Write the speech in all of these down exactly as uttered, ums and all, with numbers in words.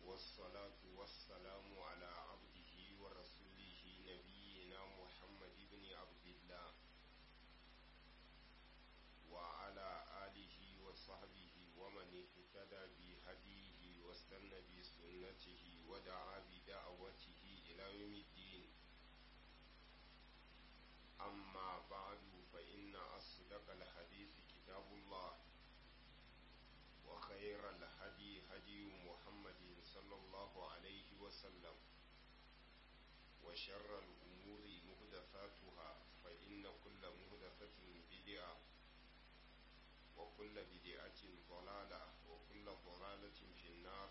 والصلاة والسلام على عبده ورسوله نبينا محمد بن عبد الله وعلى آله وصحبه ومن اهتدى بهديه واستنى بسنته ودعا بدعوته إلى يوم الدين. أما بعد فإن أصدق الحديث كتاب الله وخير الهدي هدي محمد صلى الله عليه وسلم وشر الأمور محدثاتها فإن كل محدثة بدعة وكل بدعة ضلالة وكل ضلالة في النار.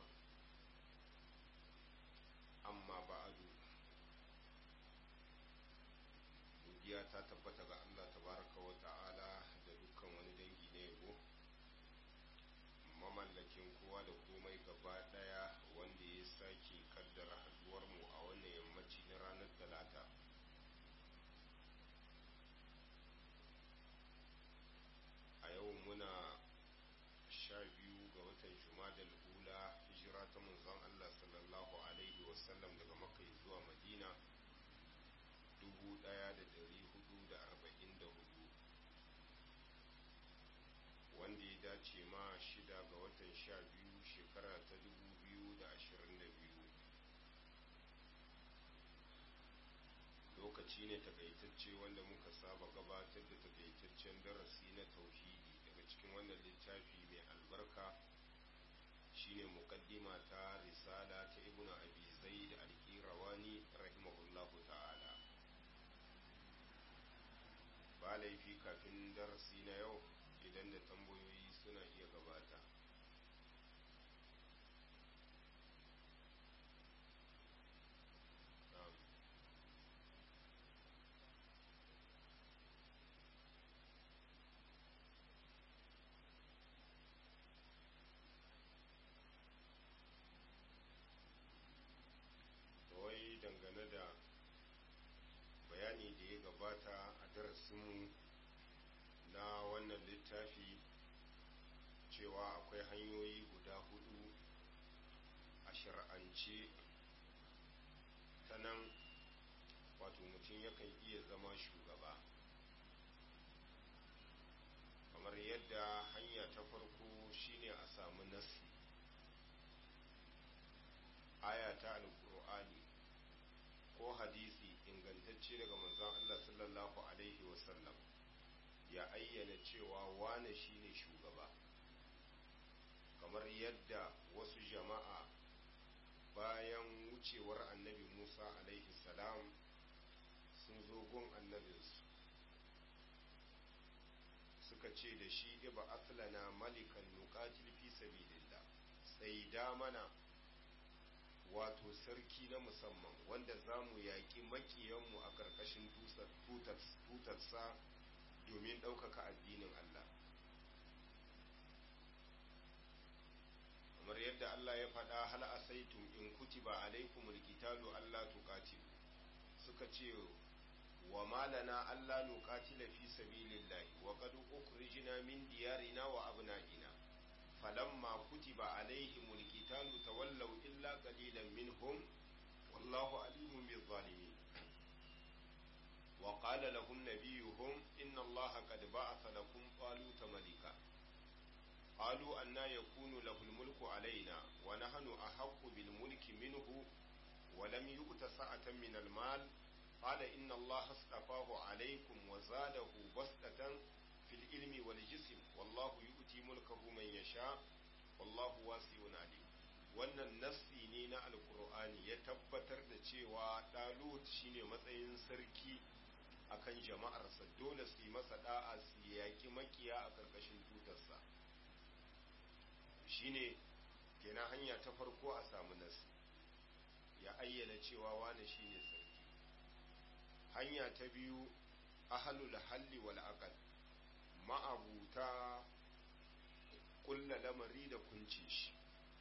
أما بعد godiya ta tabbata ga Allah tabaraka wa ta'ala da dukkan wani dangi na yabo, mamallakin kowa da komai gaba daya, wanda ya sake kaddara haduwar mu a wannan yammaci na ranar talata a yau muna sha biyu ga watan jumadal ula, hijira ta manzon Allah sallallahu alaihi wasallam daga makka zuwa madina dubu ɗaya da ɗari hudu da arba'in da hudu, wanda ya dace ma shida ga watan sha biyu shekara ta dubu biyu da ashirin da biyu. Lokaci ne takaitacce wanda muka saba gabatar da takaitaccen darasi na tauhidi daga cikin wannan littafi mai albarka, shine muqaddima ta risala ta ibnu abi zaid al-qirawani rahimahullahu ta'ala. Ba laifi kafin darasi na yau idan da tambayoyi suna iya gabata. Wai dangane da bayani da ya gabata a darasinmu na wannan littafi cewa akwai hanyoyi guda hudu a shar'ance ta nan wato mutum yakan iya zama shugaba, kamar yadda hanya ta farko shine a samu nasi, aya ta alkur'ani ko hadisi ingantacce daga manzon Allah sallallahu alaihi wasallam ya ayyana cewa wane shine shugaba, kamar yadda wasu jama'a bayan wucewar annabi Musa alaihi salam sun zo gun annabinsu suka ce da shi iba aslana malikan nuqatil fi sabilillah, sai da mana wato sarki na musamman wanda za mu yaƙi maƙiyanmu a ƙarƙashin tutarsa domin ɗaukaka addinin Allah. Kamar yadda Allah ya faɗa, hal asaitum in kutiba alaikumul qitalu alla tuqatilu, suka ce wa malana alla nuqatila fi sabilillahi wa qad ukhrijna min diyarina wa abna'ina falamma kutiba alaihimul qitalu tawallaw illa qalilan minhum wallahu alimun bizzalimin. وقال لهم نبيهم إن الله قد بعث لكم طالوت ملكا قالوا أنا يكون له الملك علينا ونحن أحق بالملك منه ولم يؤت سعة من المال قال إن الله اصطفاه عليكم وزاده بسطة في العلم والجسم والله يؤتي ملكه من يشاء والله واسع عليم. wannan nassi ne na alkur'ani ya tabbatar da cewa Talut shine matsayin sarki akan jama'arsa, dole su yi masa da'a su yaki makiya a karkashin tutarsa. Shine kenan hanya ta farko a samu nasi ya ayyana cewa wane shine sarki. Hanya ta biyu ahlul halli wal aqd, ma'abuta kulla lamari da kunce shi,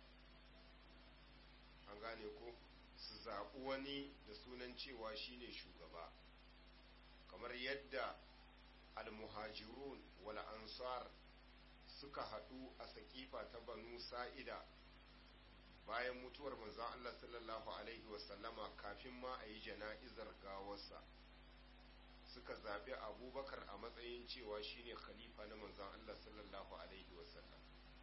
an gane ko, su zaɓi wani da sunan cewa shine shugaba, kamar yadda al-muhajirun wal ansar suka haɗu a saƙifa ta banu sa'ida bayan mutuwar manzon Allah sallallahu alaihi wasallama kafin ma a yi jana'izar gawarsa suka zaɓi abubakar a matsayin cewa shine khalifa na manzon Allah sallallahu alaihi wasallam.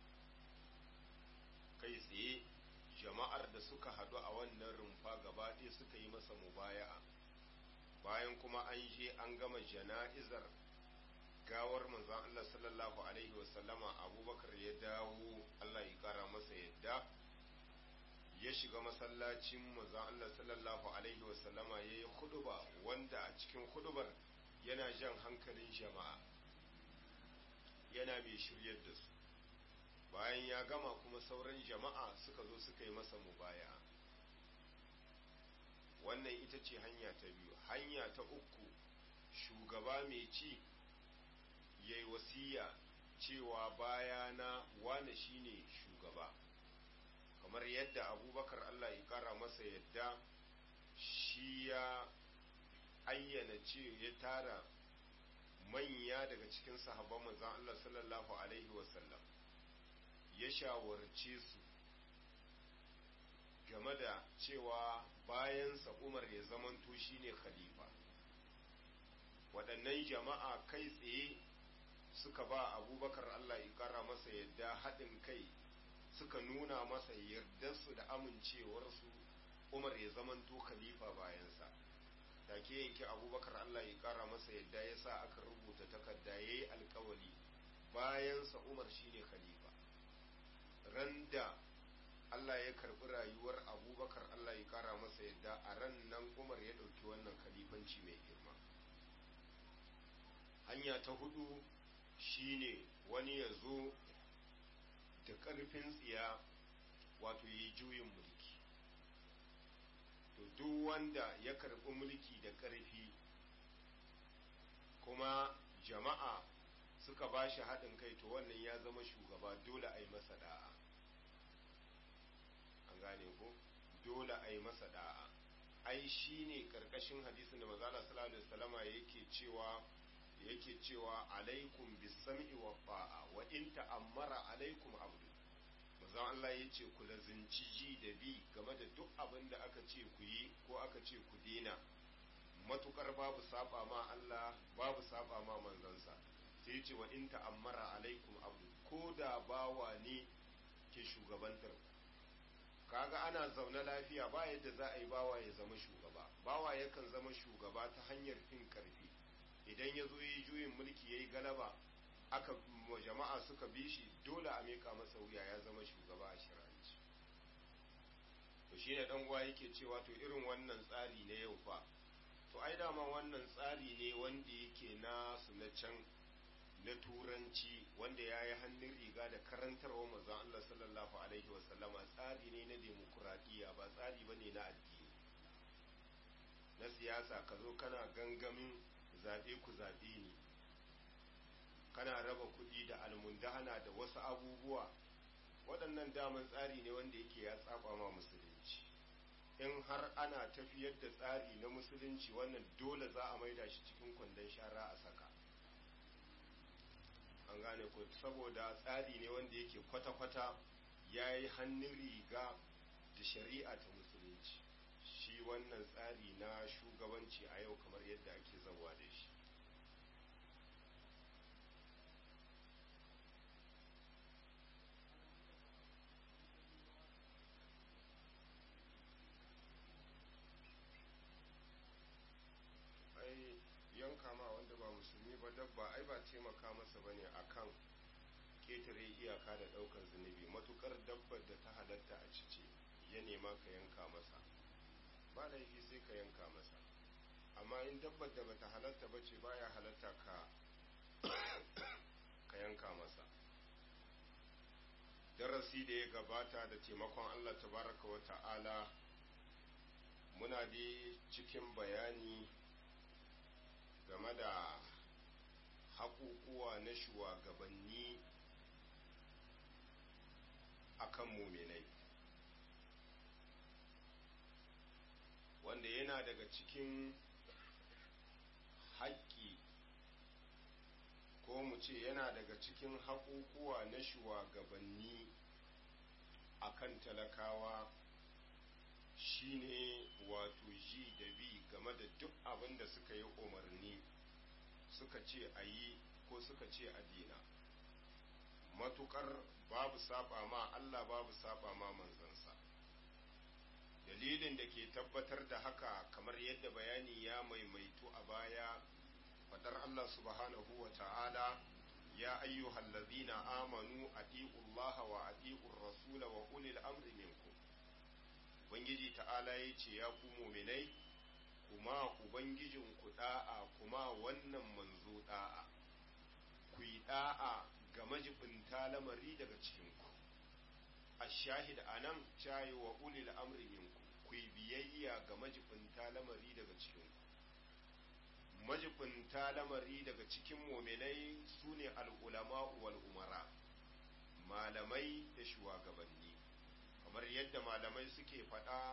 kai tsaye jama'ar da suka haɗu a wannan rumfa gaba ɗaya suka yi masa mubaya'a bayan kuma an je an gama jana'izar gawar manzon Allah sallallahu alaihi wasallama abubakar ya dawo Allah ya kara masa yadda ya shiga masallacin manzon Allah sallallahu alaihi wasallama ya yi huduba wanda a cikin hudubar yana jan hankalin jama'a yana mai shiryar da su bayan ya gama kuma sauran jama'a suka zo suka yi masa mubaya'a. Wannan ita ce hanya ta biyu. Hanya ta uku, shugaba mai ci ya yi wasiya cewa bayana wane shine shugaba, kamar yadda abubakar Allah ya kara masa yadda shi ya ayyana ce ya tara manya daga cikin sahabban manzon Allah sallallahu alaihi wasallam ya shawarce su game da cewa bayansa Umar ya zamanto shine khalifa. Waɗannan jama'a kai tsaye suka ba abubakar Allah ya kara masa yadda haɗin kai, suka nuna masa yardarsu da amincewarsu Umar ya zamanto khalifa bayansa. Take yanke abubakar Allah ya kara masa yadda ya sa aka rubuta takarda ya yi alkawali bayansa Umar shine khalifa. Randa Allah ya karɓi rayuwar abubakar Allah ya kara masa yadda a ran nan Umar ya ɗauki wannan khalifanci mai girma. Hanya ta hudu shine wani ya zo da ƙarfin tsiya wato yi juyin mulki. To duk wanda ya karɓi mulki da ƙarfi kuma jama'a suka ba shi haɗin kai to wannan ya zama shugaba, dole a yi masa da'a. An gane ko? Dole a yi masa da'a. Ai shi ne ƙarƙashin hadisin da manzala sallallahu alaihi wasallama yake cewa yake cewa alaikum bisam'i wa ta'a wa in ta'ammara alaikum abdu. Manzon Allah ya ce ku lazinci ji da bi game da duk abin da aka ce ku yi ko aka ce ku dena, matukar babu saba ma Allah babu saba ma manzansa. Sai ya ce wa in ta'ammara alaikum abdu, ko da bawa ne ke shugabantar. Kaga ana zaune lafiya ba yadda za a yi bawa ya zama shugaba. Bawa yakan zama shugaba ta hanyar fin karfi. Idan ya zo yi juyin mulki ya yi galaba aka jama'a suka bi shi, dole a meka masa wuya, ya zama shugaba a shiranci. To shi ne ɗan uwa yake cewa to irin wannan tsari ne yau fa, to ai dama wannan tsari ne wanda yake nasu na can na turanci wanda ya yi hannun riga da karantarwa manzon Allah sallallahu alaihi wasallama. Tsari ne na demokuraɗiyya, ba tsari ba ne na addini na siyasa. Ka zo kana gangamin zaɓe ku zaɓe ni, kana raba kuɗi da almundahana da wasu abubuwa. Waɗannan daman tsari ne wanda yake ya tsaba ma musulunci. In har ana tafiyar da tsari na musulunci, wannan dole za a maida shi cikin kwandon shara a saka. An gane ko? Saboda tsari ne wanda yake kwata-kwata ya yi hannun riga da shari'a ta musulunci. Shi wannan tsari na shugabanci a yau kamar yadda ake zawa da shi. Ai yanka ma wanda ba musulmi ba dabba ai ba taimaka masa bane akan ketare iyaka da daukar zunubi. Matukar dabbar da ta halatta a cice ya nema ka yanka masa, ba laifi sai ka yanka masa. Amma in dabbar da bata halatta bace baya halatta ka ka yanka masa. Darasi da ya gabata da taimakon Allah tabaraka wa ta'ala muna dai cikin bayani game da haƙuƙuwa na shugabanni akan muminai, wanda yana daga cikin haƙƙi ko mu ce yana daga cikin haƙuƙuwa na shugabanni akan talakawa shine wato ji da bi game da duk abin da suka yi umarni suka ce a yi ko suka ce a dina, matukar babu saba ma Allah babu saba ma manzansa. Dalilin da ke tabbatar da haka kamar yadda bayani ya maimaitu a baya, fadar Allah subhanahu wa ta'ala, ya ayyuhal ladhina amanu atiullaha wa atiur rasula wa ulil amri minkum. Ubangiji ta'ala ya ce ya ku muminai, kuma ubangijin ku da'a, kuma wannan manzo da'a, ku yi da'a ga majibinta lamari daga cikinku. Ashahid anan cayi wa ulil amri minkum, ku yi biyayya ga majibinta lamari daga cikinku. Majibinta lamari daga cikin muminai sune al-ulama wal umara, malamai da shugabanni. Kamar yadda malamai suke faɗa,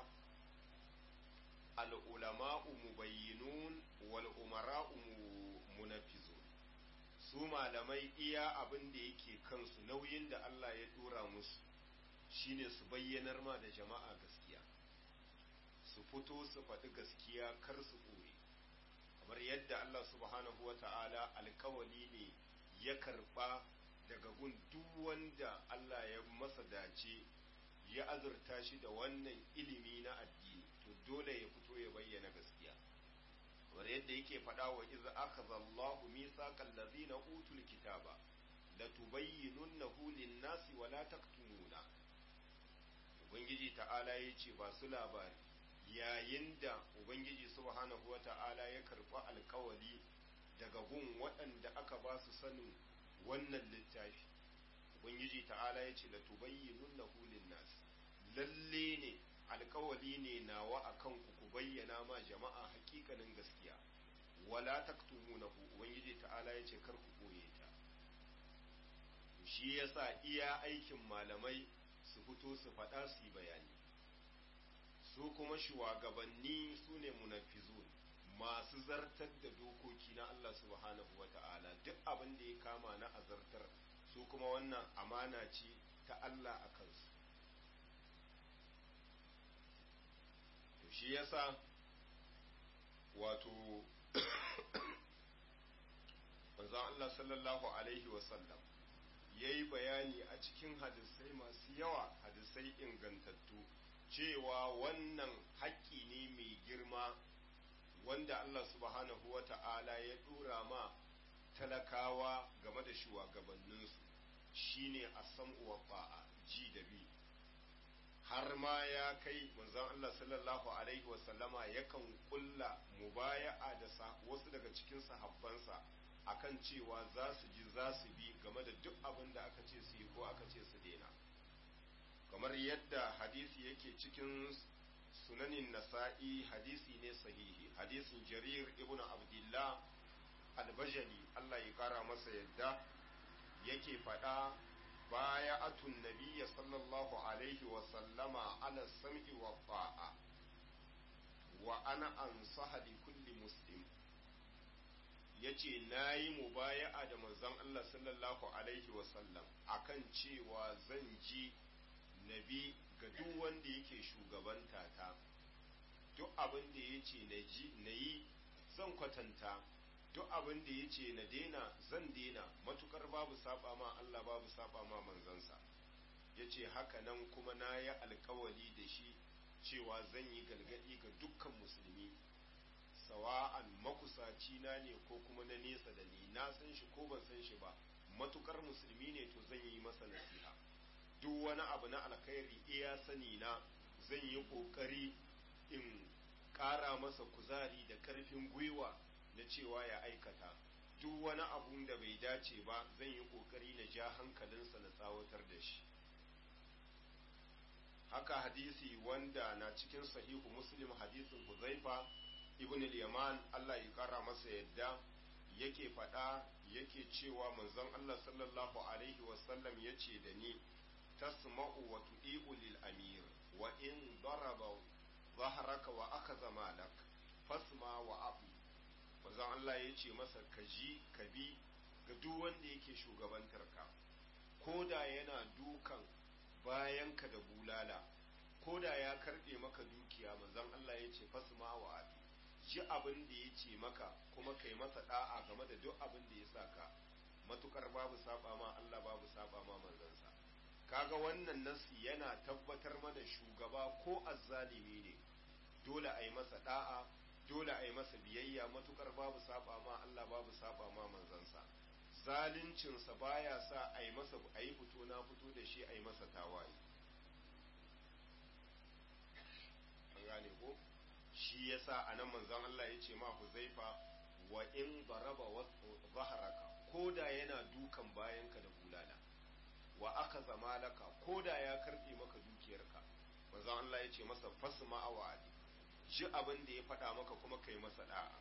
al'ulama'u mubayyinun wal umara'u munafizun. Su malamai iya abin da yake kansu, nauyin da Allah ya ɗora musu shine su bayyanar ma da jama'a gaskiya, su fito su faɗi gaskiya kar su ɓoye. Kamar yadda Allah subhanahu wa ta'ala alkawali ne ya karɓa daga gun duk wanda Allah ya masa dace ya azurta shi da wannan ilimi na addini, to dole ya fito ya bayyana gaskiya. Kamar yadda yake faɗa wa iz akhadha Allahu mithaqal ladzina utul kitaba latubayyinunnahu lin-nasi wa la taktumuna. Ubangiji ta'ala yace ba su labari yayin da Ubangiji subhanahu wa ta'ala ya karɓi alkawali daga gun waɗanda aka ba su sanin wannan littafi. Ubangiji ta'ala ya ce latubayyinunnahu lin-nas, lalle ne alkawali ne nawa akan ku ku bayyana ma jama'a hakikanin gaskiya, wala taktumunahu, Ubangiji ta'ala ya ce kar ku boye ta. Shi yasa iya aikin malamai su fito su faɗa su yi bayani, su kuma shugabanni su ne munafizun, masu zartar da dokoki na Allah subhanahu wa ta'ala, duk abin da ya kama na azartar, su kuma wannan amana ce ta Allah a kansu. To shi yasa wato manzon Allah sallallahu alaihi wasallam ya yi bayani a cikin hadisai masu yawa, hadisai ingantattu, cewa wannan haƙƙi ne mai girma wanda Allah subhanahu wa ta'ala ya ɗora ma talakawa game da shugabanninsu, shine as-sam'u wa ta'a, ji da bi. Har ma ya kai manzon Allah sallallahu alaihi wa sallama yakan kulla mubaya'a da wasu daga cikin sahabbansa akan cewa za su ji za su bi game da duk abin da aka ce su yi ko aka ce su daina. Kamar yadda hadisi yake cikin sunanin nasa'i, hadisi ne sahihi, hadisin jarir ibn abdullah albajali, Allah ya kara masa yadda, yake faɗa baya atun nabiyya sallallahu alaihi wa sallama ala sam'i wa ta'a wa ana ansaha li kulli muslim. Yace nayi mubaya'a da manzon Allah sallallahu alaihi wa sallam akan cewa zan ji nabi ga duk wanda yake shugabanta ta, duk abin da yace na ji na yi zan kwatanta, duk abin da yace na daina zan daina, matukar babu saba ma Allah babu saba ma manzansa. Yace haka nan kuma na yi alkawali da shi cewa zan yi galgadi ga dukkan musulmi, sawa'an makusaci na ne ko kuma na nesa da ni, na san shi ko ban san shi ba, matukar musulmi ne to zan yi masa nasiha. Duk wani abu na alkhairi iya sani na zan yi kokari in ƙara masa kuzari da ƙarfin gwiwa na cewa ya aikata, duk wani abun da bai dace ba zan yi kokari na ja hankalinsa na tsawatar da shi. Haka hadisi wanda na cikin sahihu Muslim, hadisin Huzaifa ibn al-Yaman, Allah ya ƙara masa yadda, yake faɗa yake cewa manzon Allah sallallahu alaihi wasallam yace da ni, tasma'u wa tu'i'u lil amir wa in daraba dhahraka wa akhadha malak fasma wa abi. Manzon Allah yace masa kaji kabi ga duk wanda yake shugabantar ka, koda yana dukan bayanka da bulala ko da ya karɓe maka dukiya manzon Allah ya ce fasma wa abi ji abin da ya ce maka kuma kai masa da'a game da duk abin da ya saka matukar babu saba ma Allah babu saba ma manzansa. Kaga wannan nasi yana tabbatar mana shugaba ko azzalimi ne dole a yi masa da'a dole a yi masa biyayya matukar babu saba ma Allah babu saba ma manzansa. Zaluncinsa baya sa a yi masa a yi fito na fito da shi a yi masa tawaye. An gane ko shi yasa anan manzon Allah ya ce ma Huzaifa wa in daraba zaharaka koda yana dukan bayanka da bulala wa aka zamalaka koda ya karbe maka dukiyarka manzon Allah ya ce masa fasma awadi ji abin da ya faɗa maka kuma kai masa da'a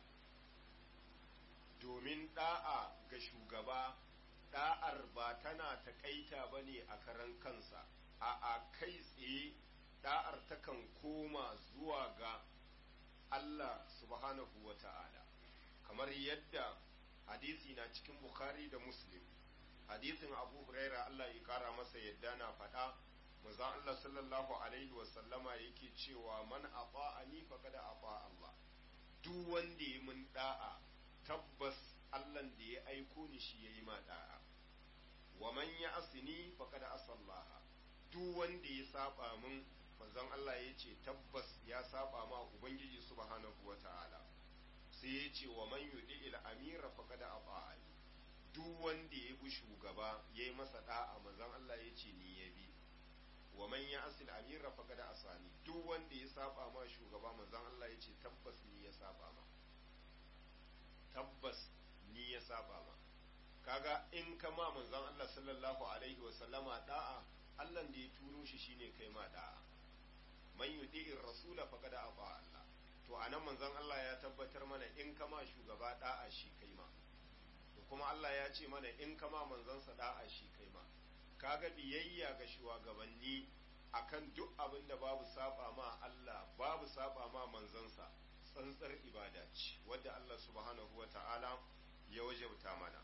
domin da'a ga shugaba da'ar ba tana takaita bane a karan kansa a a kai tsaye da'ar takan koma zuwa ga Allah subhanahu wa ta'ala kamar yadda hadisi na cikin Bukhari da Muslim hadisin Abu Huraira Allah ya kara masa yadda na faɗa manzon Allah sallallahu alaihi wa sallama yake cewa man ata'ani faqad ata Allah duk wanda ya mun da'a tabbas Allah da ya aiko ni shi yayi ma da'a wa man ya'sini faqad asallaha duk wanda ya saba mun manzon Allah ya ce tabbas ya saba ma ubangiji subhanahu wa ta'ala sai ya ce wa man yudi il amira faqad ata'ani duk wanda ya bi shugaba yayi masa da'a manzon Allah ya ce ni ya bi wa man ya'sil amira faqad asani duk wanda ya saba ma shugaba manzon Allah ya ce tabbas ni ya saba ma tabbas ni ya saba ma kaga in kama manzon Allah sallallahu alaihi wa sallama da'a Allah da ya turo shi shine kai ma da'a man yudi'ir rasula faqad ata Allah to anan manzon Allah ya tabbatar mana in kama shugaba da'a shi kai ma to kuma Allah ya ce mana in kama manzon sa da'a shi kai ma kaga biyayya ga shugabanni akan duk abin da babu saba ma Allah babu saba ma manzon sa tsantsar ibada ce wadda Allah subhanahu wata'ala ya wajabta mana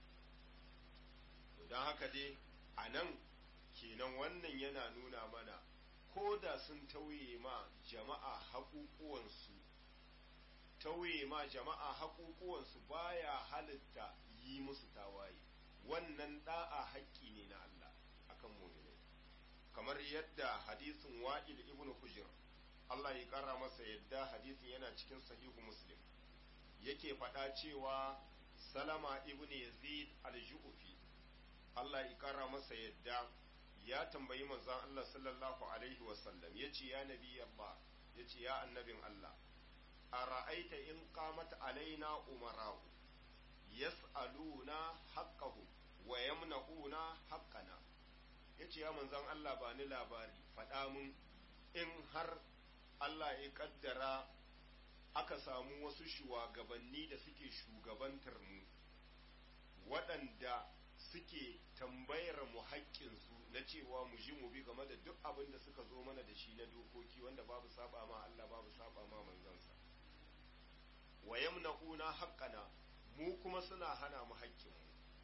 to dan haka dai anan kenan wannan yana nuna mana ko da sun tauye ma jama'a haƙuƙuwansu tauye ma jama'a haƙuƙuwansu baya halitta yi musu tawaye wannan da'a haƙƙi ne na Allah akan mu'minai kamar yadda hadisin Wa'il ibn Hujr Allah ya ƙara masa yadda hadisin yana cikin sahihu Muslim yake faɗa cewa Salama ibn Yazid al-Ju'fi Allah ya ƙara masa yadda ya tambayi manzon Allah sallallahu alaihi wasallam ya ce ya nabi Allah ya ce ya annabin Allah a ra'aita in qamat alaina umara'u yas'aluna haqqahu wa yamna'una haqqana ya ce ya manzon Allah ba ni labari faɗa mun in har Allah ya kaddara aka samu wasu shugabanni da suke shugabantar mu waɗanda suke tambayar mu haƙƙinsu na cewa mu ji mu bi game da duk abin da suka zo mana da shi na dokoki wanda babu saba ma Allah babu saba ma manzansa wa yamna'una haqqana mu kuma suna hana mu haƙƙinmu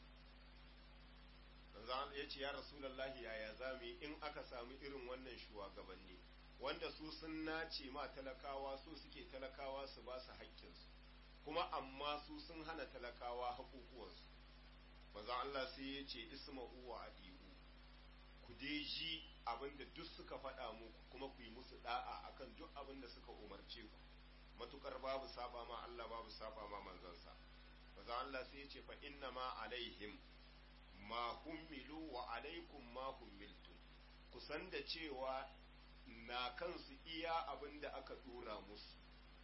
manzo ya ce ya rasulullahi yaya zamu in aka samu irin wannan shugabanni wanda su sun nace ma talakawa su suke talakawa su ba su haƙƙinsu kuma amma su sun hana talakawa haƙuƙuwansu manzo Allah sai ya ce isma'u wa adi'u ku dai ji abinda duk suka faɗa muku kuma ku yi musu da'a akan duk abinda suka umarce ku matukar babu saba ma Allah babu saba ma manzansa manzo Allah sai ya ce fa inna ma alaihim ma hummilu wa alaikum ma hummiltum ku san da cewa na kansu iya abinda aka dora musu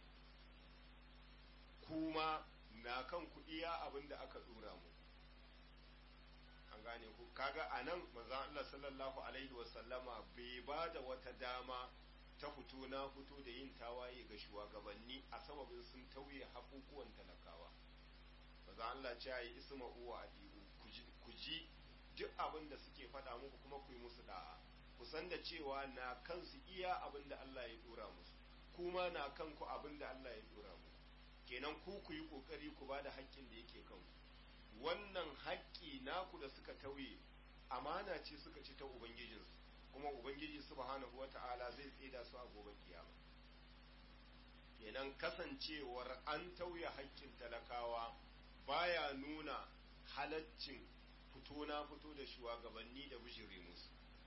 kuma na kanku iya abinda aka dora muku an gane ku kaga anan manzo Allah sallallahu alaihi wasallama bai ba da wata dama ta fito na fito da yin tawaye ga shugabanni a sababin sun tauye haƙuƙuwan talakawa manzo Allah ce ayi isma'u wa adi'u ku ji duk abin da suke faɗa muku kuma ku yi musu da'a ku san da cewa na kansu iya abin da Allah ya dora musu kuma na kanku abin da Allah ya dora muku kenan ku ku yi kokari ku ba da haƙƙin da yake kanku wannan haƙƙi naku da suka tauye amana ce suka ci ta ubangijinsu kuma ubangiji subhanahu wata'ala zai tsida su a gobe kiyama. Kenan kasancewar an tauye haƙƙin talakawa baya nuna halaccin fito na fito da shugabanni da bijire musu.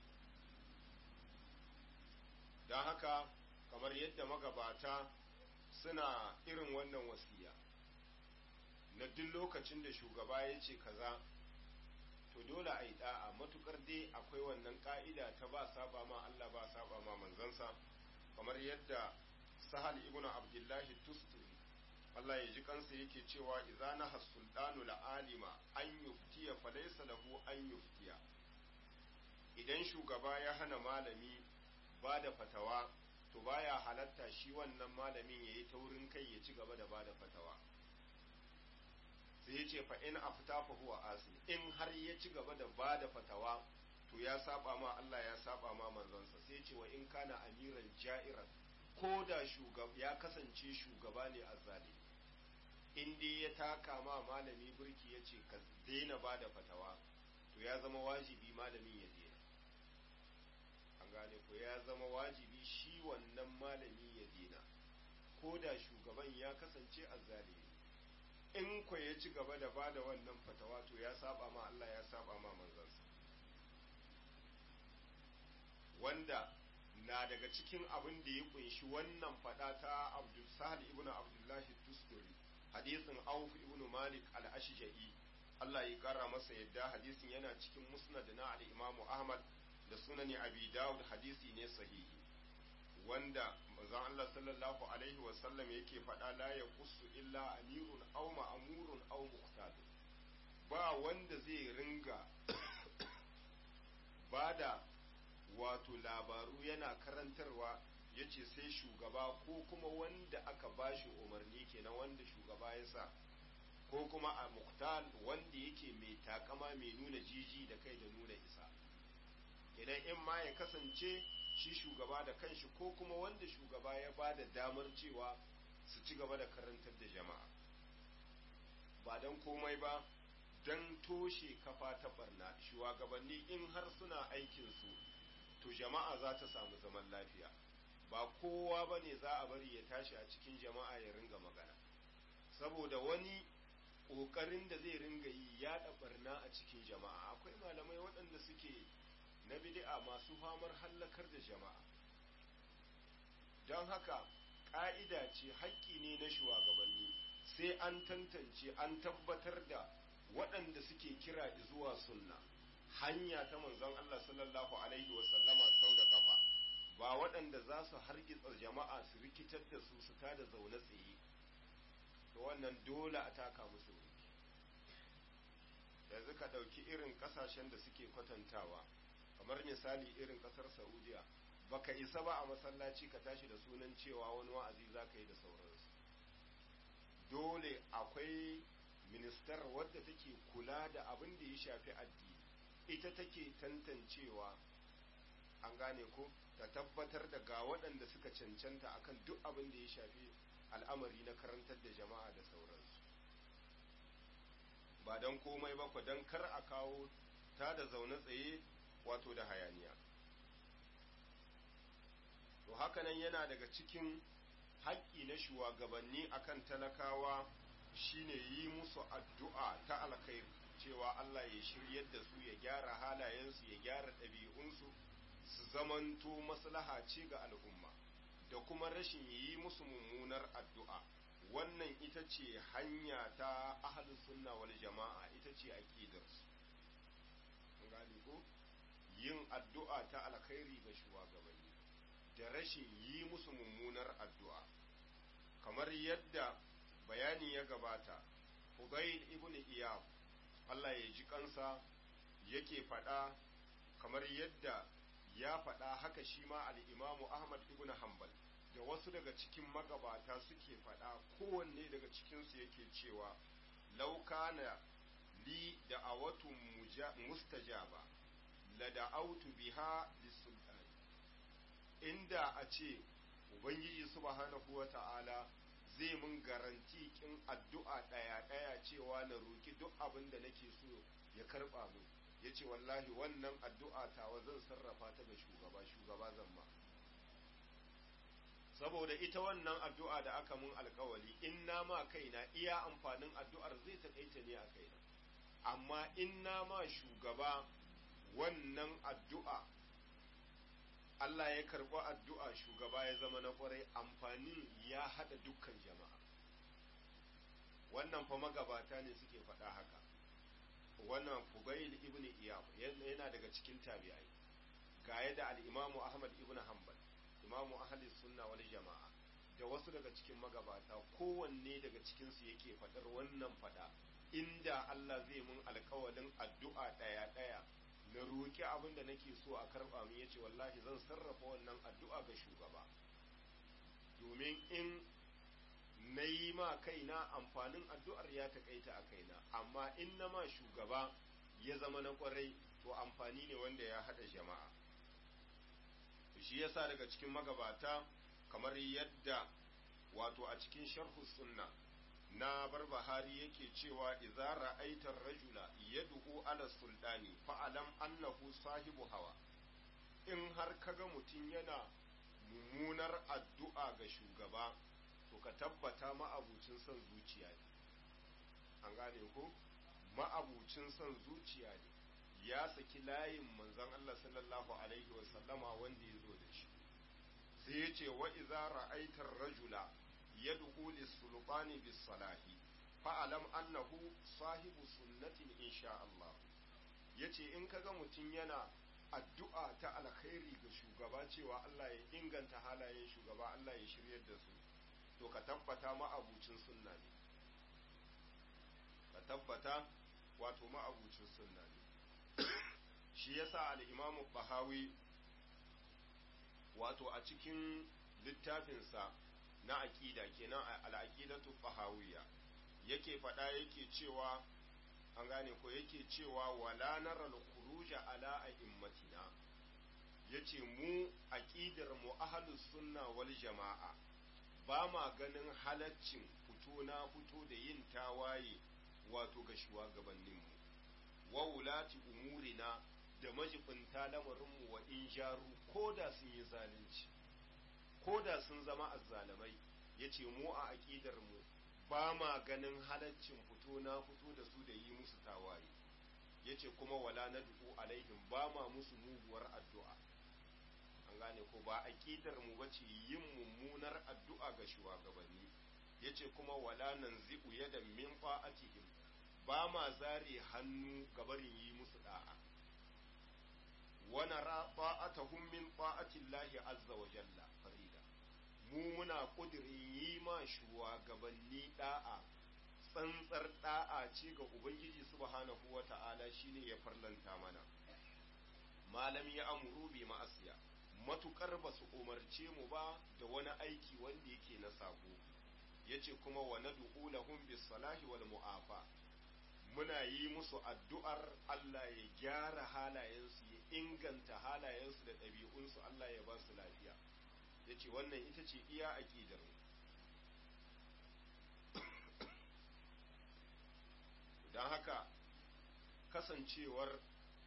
Don haka kamar yadda magabata suna irin wannan wasiya na duk lokacin da shugaba ya ce kaza to dole a yi da'a matukar dai akwai wannan ka'ida ta ba saba ma Allah ba saba ma manzansa, kamar yadda Sahal ibn Abdullahi Tusturi Allah ya ji kansa yake cewa idza naha sultanu la'alima an yuftiya falaysa lahu an yuftiya. Idan shugaba ya hana malami ba da fatawa to baya halatta shi wannan malamin yayi taurin kai ya ci gaba da ba da fatawa. Sai ya ce fa in afta fa huwa asim, in har ya ci gaba da ba da fatawa to ya saba ma Allah ya saba ma manzansa. Sai ya ce wa in kana amiran ja'iran, ko da shugaba ya kasance shugaba ne azzalimi, in dai ya taka ma malami burki ya ce ka daina ba da fatawa to ya zama wajibi malamin ya daina. An gane ko ya zama wajibi shi wannan malami ya daina, ko da shugaban ya kasance azzalimi. In ko ya ci gaba da bada wannan fatawa to ya saba ma Allah ya saba ma manzansa. Wanda na daga cikin abin da ya kunshi wannan fada ta Abdul Sahal ibn Abdullah Tusturi, hadisin Auf ibn Malik al-Ashja'i Allah ya kara masa yadda, hadisin yana cikin Musnad na al-Imam Ahmad da Sunani Abi Dawud, hadisi ne sahihi, wanda manzon Allah sallallahu alaihi wa sallam yake faɗa la yaqussu illa amirun aw ma'murun aw muqtad. Ba wanda zai ringa bada wato labaru yana karantarwa yace sai shugaba ko kuma wanda aka bashi umarni, kenan wanda shugaba ya sa, ko kuma a muqtal wanda yake mai takama mai nuna jiji da kai da nuna isa. Kenan in ma ya kasance shi shugaba da kanshi ko kuma wanda shugaba ya ba da damar cewa su ci gaba da karantar da jama'a, ba don komai ba don toshe kafa ta barna. Shugabanni in har suna aikinsu to jama'a za ta samu zaman lafiya, ba kowa ba ne za a bari ya tashi a cikin jama'a ya ringa magana, saboda wani ƙoƙarin da zai ringa yi yaɗa barna a cikin jama'a. Akwai malamai waɗanda suke na bid'a masu famar hallakar da jama'a. Don haka ƙa'ida ce, haƙƙi ne na shugabanni sai an tantance an tabbatar da waɗanda suke kira zuwa sunna, hanya ta manzon Allah sallallahu alaihi wa sallama sau da kafa, ba waɗanda za su hargitsa jama'a su rikitar da su su tada zaune tsaye, to wannan dole a taka musu wuri. Yanzu ka ɗauki irin ƙasashen da suke kwatantawa, kamar misali irin kasar Saudiya, baka isa ba a masallaci ka tashi da sunan cewa wani wa'azi za ka yi da sauransu. Dole akwai ministar wadda take kula da abin da ya shafi addini, ita take tantancewa, an gane ko, ta tabbatar da ga waɗanda suka cancanta akan duk abin da ya shafi al'amari na karantar da jama'a da sauransu. Ba don komai ba ku don kar a kawo ta da zaune tsaye wato da hayaniya. To hakanan yana daga cikin haƙƙi na shugabanni akan talakawa shine yi musu addu'a ta alkhairi, cewa Allah ya shiryar da su, ya gyara halayensu, ya gyara ɗabi'unsu, su zamanto maslaha ce ga al'umma, da kuma rashin yi musu mummunar addu'a. Wannan ita ce hanya ta ahlus sunna wal jama'a, ita ce aqidarsu. Gani ko? Yin addu'a ta alkhairi ga shugabanni da rashin yi musu mummunar addu'a, kamar yadda bayani ya gabata. Fudayl ibn Iyad Allah ya ji kansa yake faɗa, kamar yadda ya faɗa haka shi ma al-Imamu Ahmad ibn Hanbal da wasu daga cikin magabata suke faɗa, kowanne daga cikinsu yake cewa law kana li da'awatun mustajaba la da'autu biha lis-sultan. Inda a ce ubangiji subhanahu wata'ala zai mun garanti kin addu'a daya daya cewa na roki duk abin da nake so ya karba mun, ya ce wallahi wannan addu'a tawa zan sarrafa ta ga shugaba shugaba zan ma saboda ita wannan addu'a da aka mun alkawali in na ma kaina iya amfanin addu'ar zai taƙaita ne a kaina amma in na ma shugaba wannan addu'a Allah ya karɓi addu'a shugaba ya zama na ƙwarai amfanin ya haɗa dukkan jama'a wannan fa magabata ne suke faɗa haka wannan Fubail ibn Iyab yana daga cikin tabi'ai ga yadda al-Imamu Ahmad ibn Hanbal imamu ahli sunna wal jama'a da wasu daga cikin magabata kowanne daga cikin su yake faɗar wannan faɗa inda Allah zai mun alƙawalin addu'a ɗaya ɗaya na roƙi abin da nake so a karɓa min yace wallahi zan sarrafa wannan addu'a ga shugaba domin in na yi ma kaina amfanin addu'ar ya taƙaita a kaina amma in na ma shugaba ya zama na ƙwarai to amfani ne wanda ya haɗa jama'a shi yasa daga cikin magabata kamar yadda wato a cikin sharhu sunna na barbahari yake cewa idza ra'aita ar-rajula yad'u ala sultani fa'alam annahu sahibu hawa in har kaga mutun yana mummunar addu'a ga shugaba to ka tabbata ma'abucin son zuciya ne an gane ko ma'abucin son zuciya ne ya saki layin manzon Allah sallallahu alaihi wa sallama wanda ya zo da shi sai ya ce wa idza ra'aita ar-rajula yad'u lis-sultani bis-salahi fa'alam annahu sahibu sunnatin insha Allah yace in kaga mutun yana addu'a ta alkhairi ga shugaba cewa Allah ya inganta halayen shugaba Allah ya shiryar da su to ka tabbata ma'abucin sunna ne ka tabbata wato ma'abucin sunna ne shi yasa al-Imam Bahawi wato a cikin littafinsa na aqida kenan al-aqidatu bahawiyya yake fada yake cewa an gane ko yake cewa wala nara al-khuruja ala a'immatina yace mu aqidar mu ahlus sunna wal jama'a ba ma ganin halaccin fito na fito da yin tawaye wato ga shugabanninmu wa wulati umurina da majibinta lamarinmu wa in jaru ko da sun yi zalunci ko da sun zama azzalamai yace mu a aqidar mu ba ma ganin halaccin fito na fito da su da yi musu tawaye yace kuma wala nad'u alaihim ba ma musu muguwar addu'a an gane ko ba aqidar mu bace yin mummunar addu'a ga shugabanni yace kuma wala nanzi'u yadan min fa'atihim ba ma zare hannu gabarin yi musu da'a wa nara ta'atuhum min ta'atillahi azza wa jalla farida mu muna kudirin yi ma shugabanni da'a tsantsar da'a ce ga ubangiji subhanahu wa ta'ala shine ya farlanta mana malam ya amuru bi ma'asiya matukar ba su umarce mu ba da wani aiki wanda yake na sako yace kuma wa nad'u lahum bis salahi wal mu'afa muna yi musu addu'ar Allah ya gyara halayensu ya inganta halayensu da ɗabi'unsu Allah ya ba su lafiya yace wannan ita ce iya aqidar mu don haka kasancewar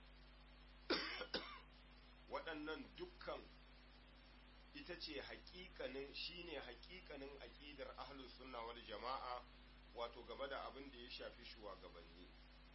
waɗannan dukkan ita ce haƙiƙanin shine haƙiƙanin aqidar ahlus sunna wal jama'a wato gaba da abin da ya shafi shugabanni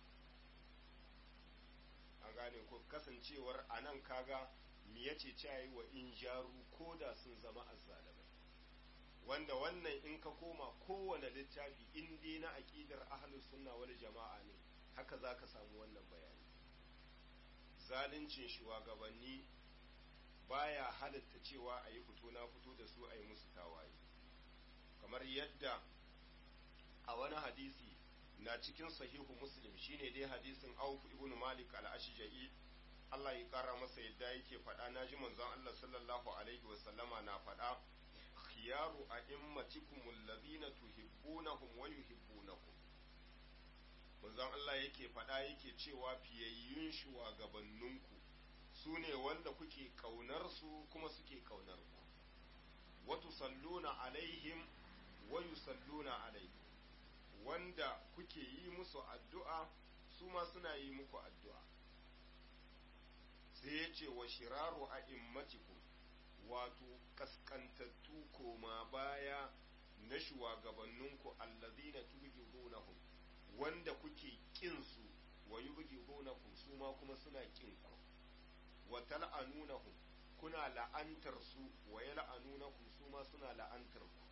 an gane ko kasancewar anan kaga me yace cayi wa in jaru ko da sun zama azzalimai wanda wannan in ka koma kowane littafi in dai na aqidar ahlus sunna wal jama'a ne haka zaka samu wannan bayani zalincin shugabanni baya halatta cewa a yi fito na fito da su a yi musu tawaye kamar yadda a wani hadisi na cikin sahihu muslim shine dai hadisin Auf ibn Malik al-Ashja'i Allah ya kara masa yadda yake faɗa naji manzon Allah sallallahu alaihi wa sallama na faɗa khiyaru a'immatikum alladhina tuhibbunahum wa yuhibbunakum manzon Allah yake faɗa yake cewa fiyayyun shugabanninku su ne wanda kuke kaunar su kuma suke kaunar ku wa tusalluna alaihim wa yusalluna alaikum wanda kuke yi musu addu'a su ma suna yi muku addu'a sai ya ce wa shiraru a immatikum wato kaskantattu koma baya na shugabanninku allazina tubghidunahum wanda kuke kin su wa yubghidunakum su ma kuma suna kin ku wa tal'anunahum kuna la'antar su wa yal'anunakum su ma suna la'antar ku.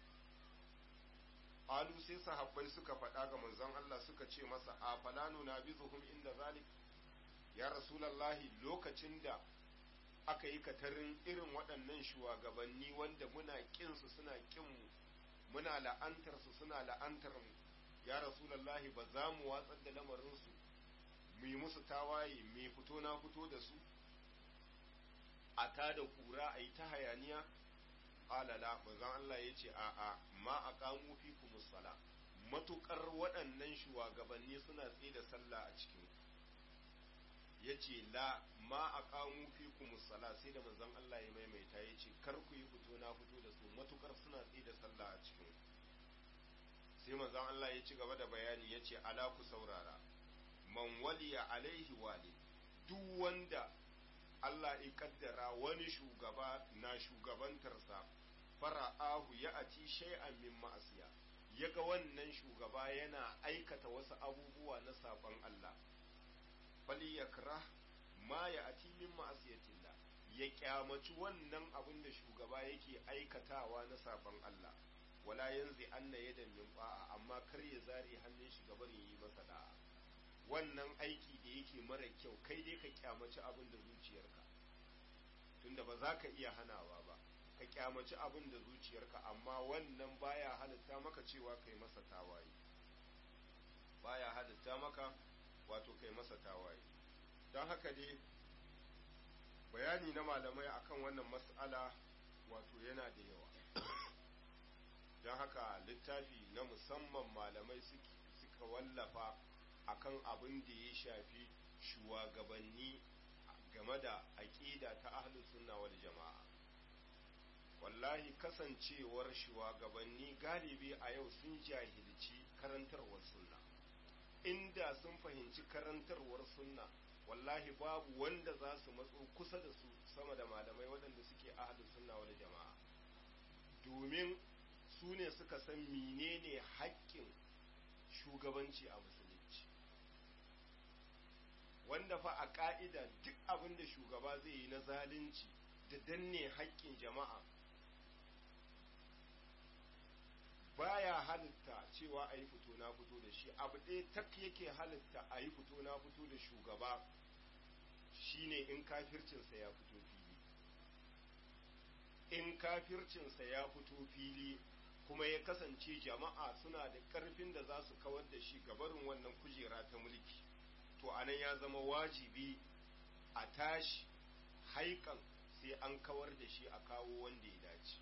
Alu sai sahabbai suka faɗa ga manzon Allah suka ce masa a falanu na bizuhum inda zalik ya rasulallahi lokacin da aka yi katarin irin waɗannan shugabanni wanda muna ƙinsu suna ƙinmu muna la'antarsu suna la'antar mu ya rasulallahi ba za mu watsar da lamarinsu mu yi musu tawaye mai fito na fito da su a ta da kura a yi ta hayaniya alala manzon Allah ya ce a'a ma a kamu fi kumusala matukar waɗannan shugabanni suna tsaye da sallah a cikin ya ce la ma a kamu fi kumusala sai da manzon Allah ya maimaita ya ce kar ku yi fito na fito da su matukar suna tsaye da sallah a cikin sai manzon Allah ya ci gaba da bayani ya ce ala ku saurara man waliya alaihi wali duk wanda Allah ya kaddara wani shugaba na shugabantarsa fara'ahu ya ati shay'an min ma'asiya yaga wannan shugaba yana aikata wasu abubuwa na saban Allah fali yakrah ma ya ati min ma'asiyatillah ya kyamaci wannan abin da shugaba yake aikatawa na saban Allah wala yanzi anna yadan min ba'a amma kar ya zare hannun shi gaban yi masa da'a wannan aiki da yake mara kyau kai dai ka kyamaci abin da zuciyarka tunda ba za ka iya hanawa ba ka kyamaci abin da zuciyarka amma wannan baya halitta maka cewa kai masa tawaye baya halitta maka wato kai masa tawaye don haka dai bayani na malamai akan wannan mas'ala wato yana da yawa don haka littafi na musamman malamai suka wallafa akan abin da ya shafi shugabanni game da aƙida ta ahlus sunna wal jama'a wallahi kasancewar shugabanni galibi a yau sun jahilci karantarwar sunna inda sun fahimci karantarwar sunna wallahi babu wanda za su matso kusa da su sama da malamai waɗanda suke ahlus sunna wal jama'a domin su ne suka san menene haƙƙin shugabanci a musulunci wanda fa a ƙa'ida duk abin da shugaba zai yi na zalunci da danne haƙƙin jama'a baya halitta cewa a yi fito na fito da shi abu ɗaya tak yake halitta a yi fito na fito da shugaba shine in kafircinsa ya fito fili in kafircinsa ya fito fili kuma ya kasance jama'a suna da ƙarfin da za su kawar da shi gabarin wannan kujera ta mulki to anan ya zama wajibi a tashi haikan sai an kawar da shi a kawo wanda ya dace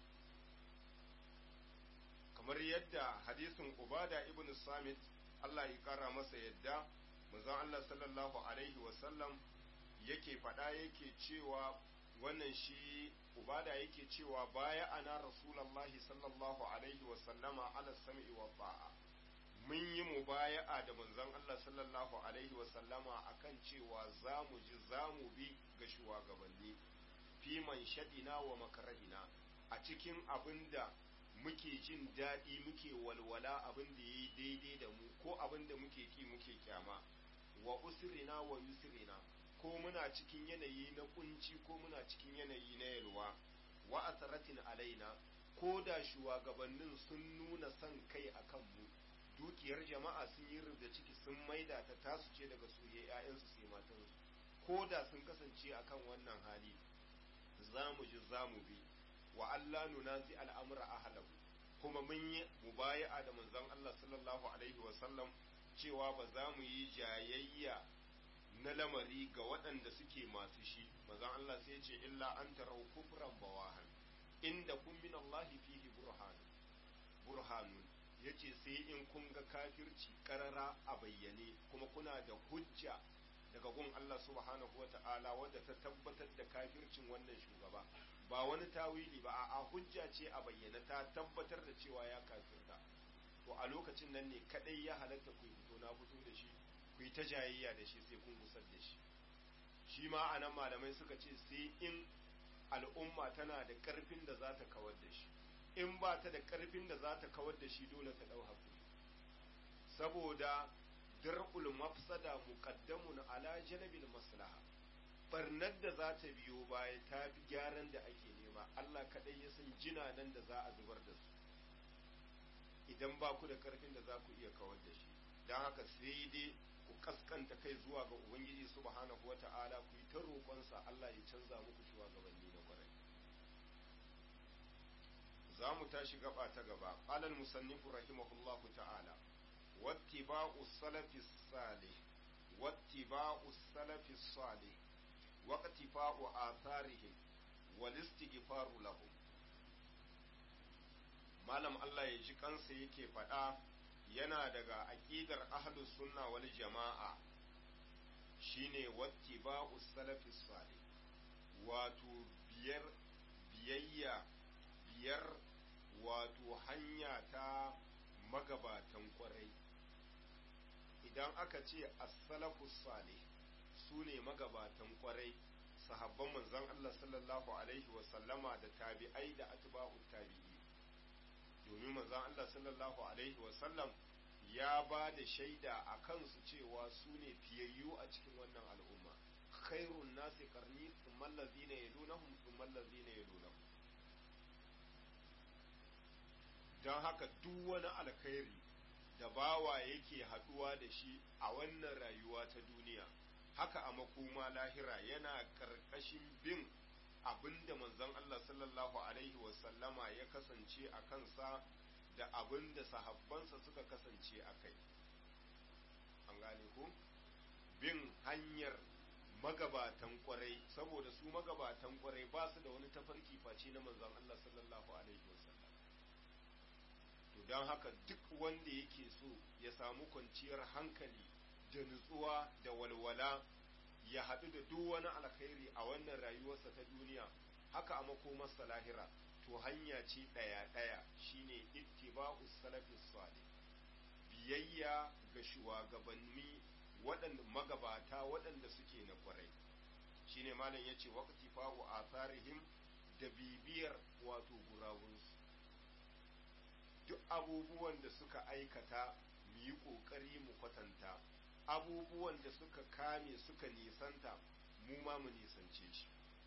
kamar yadda hadisin Ubada ibn Samit Allah ya kara masa yadda manzon Allah sallallahu alaihi wasallam yake faɗa yake cewa wannan shi Ubada yake cewa baya ana rasulullahi sallallahu alaihi wasallama ala sam'i wa ta'a mun yi mubaya'a da manzon Allah sallallahu alaihi wasallama akan cewa za mu ji za mu bi ga shugabanni fi man shadina wa makarahina a cikin abin da muke jin daɗi muke walwala abin da ya yi daidai da mu ko abin da muke ki muke kyama wa usrina wa yusrina ko muna cikin yanayi na kunci ko muna cikin yanayi na yalwa wa asaratin alaina ko da shugabannin sun nuna son kai akan mu dukiyar jama'a sun yi rubda ciki sun maida ta tasu ce daga su ‘ya'yansu sai matansu ko da sun kasance akan wannan hali za mu ji za mu bi wa Allah nunazi al'amura a halahu kuma mun yi mubaya'a da manzon Allah sallallahu alaihi wasallam cewa ba za mu yi jayayya na lamari ga waɗanda suke masu shi manzon Allah sai ce illa an tarau kufran bawahan inda kun min Allah fihi burhanun burhanun yace sai in kun ga kafirci karara a bayyane kuma kuna da hujja daga gun Allah subhanahu wata'ala wadda ta tabbatar da kafircin wannan shugaba ba wani tawili ba a hujja ce a bayyana ta tabbatar da cewa ya kafirta to a lokacin nan ne kadai ya halatta ku fito na fito da shi ku yi ta jayayya da shi sai kun gusar da shi shi ma anan malamai suka ce sai in al'umma tana da ƙarfin da za ta kawar da shi, in ba ta da ƙarfin da za ta kawar da shi dole ta ɗau hakuri, saboda dar'ul mafsada muqaddamun ala jalbil maslaha, barnar da za ta biyo baya ta fi gyaran da ake nema. Allah kaɗai ya san jinanan da za a zubar da su idan ba ku da ƙarfin da za ku iya kawar da shi. don haka sai dai ku kaskanta kai zuwa ga ubangiji subhanahu wata'ala ku yi ta roƙonsa Allah ya canza muku shugabanni na kwarai. za mu tashi gaba ta gaba. qala al-musannif rahimahullahu ta'ala wattiba'u salafi salih wattiba'u salafi salih waqtifa'u atharihim wal istighfaru lahum. malam Allah ya ji kansa yake faɗa yana daga aqidar ahlus sunna wal jama'a shine wattiba'u salafi salih, wato biyar biyayya biyar wato hanya ta magabatan kwarai. idan aka ce as-salafu salih sune magabatan kwarai, sahabban manzon Allah sallallahu alaihi wa sallama da tabi'ai da atba'u tabi'i, domin manzon Allah sallallahu alaihi wa sallam ya ba da shaida a kansu cewa su ne fiyayyu a cikin wannan al'umma. khairun nasi qarni thumma allazina yalunahum thumma allazina yalunahum. don haka duk wani alkhairi da bawa yake haduwa da shi a wannan rayuwa ta duniya, haka a makoma lahira yana karkashin bin abinda manzon Allah sallallahu alaihi wasallama ya kasance a kansa da abinda sahabbansa suka kasance a kai. an gane ku bin hanyar magabatan kwarai, saboda su magabatan kwarai ba su da wani tafarki face na manzon Allah sallallahu alaihi wasallam. to don haka duk wanda yake so ya samu kwanciyar hankali da nutsuwa da walwala, ya haɗu da duk wani alkhairi a wannan rayuwarsa ta duniya, haka a makomarsa lahira, to hanya ce ɗaya-ɗaya shine ittiba'u salafis salih, biyayya ga shugabanni waɗanda magabata waɗanda suke na kwarai. shine malam yace waqtifa'u atharihim, da bibiyar wato gurabunsu. duk abubuwan da suka aikata mu yi ƙoƙari mu kwatanta, abubuwan da suka kame suka nisanta mu ma mu nisance shi.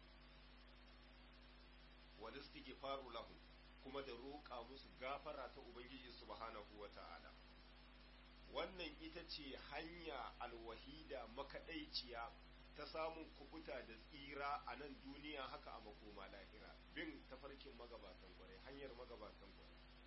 wal istighfaru lahum, kuma da roƙa musu gafara ta ubangiji subhanahu wata'ala. wannan ita ce hanya alwahida makaɗaiciya ta samun kubuta da tsira a nan duniya, haka a makoma lahira, bin tafarkin magabatan kwarai, hanyar magabatan kwarai.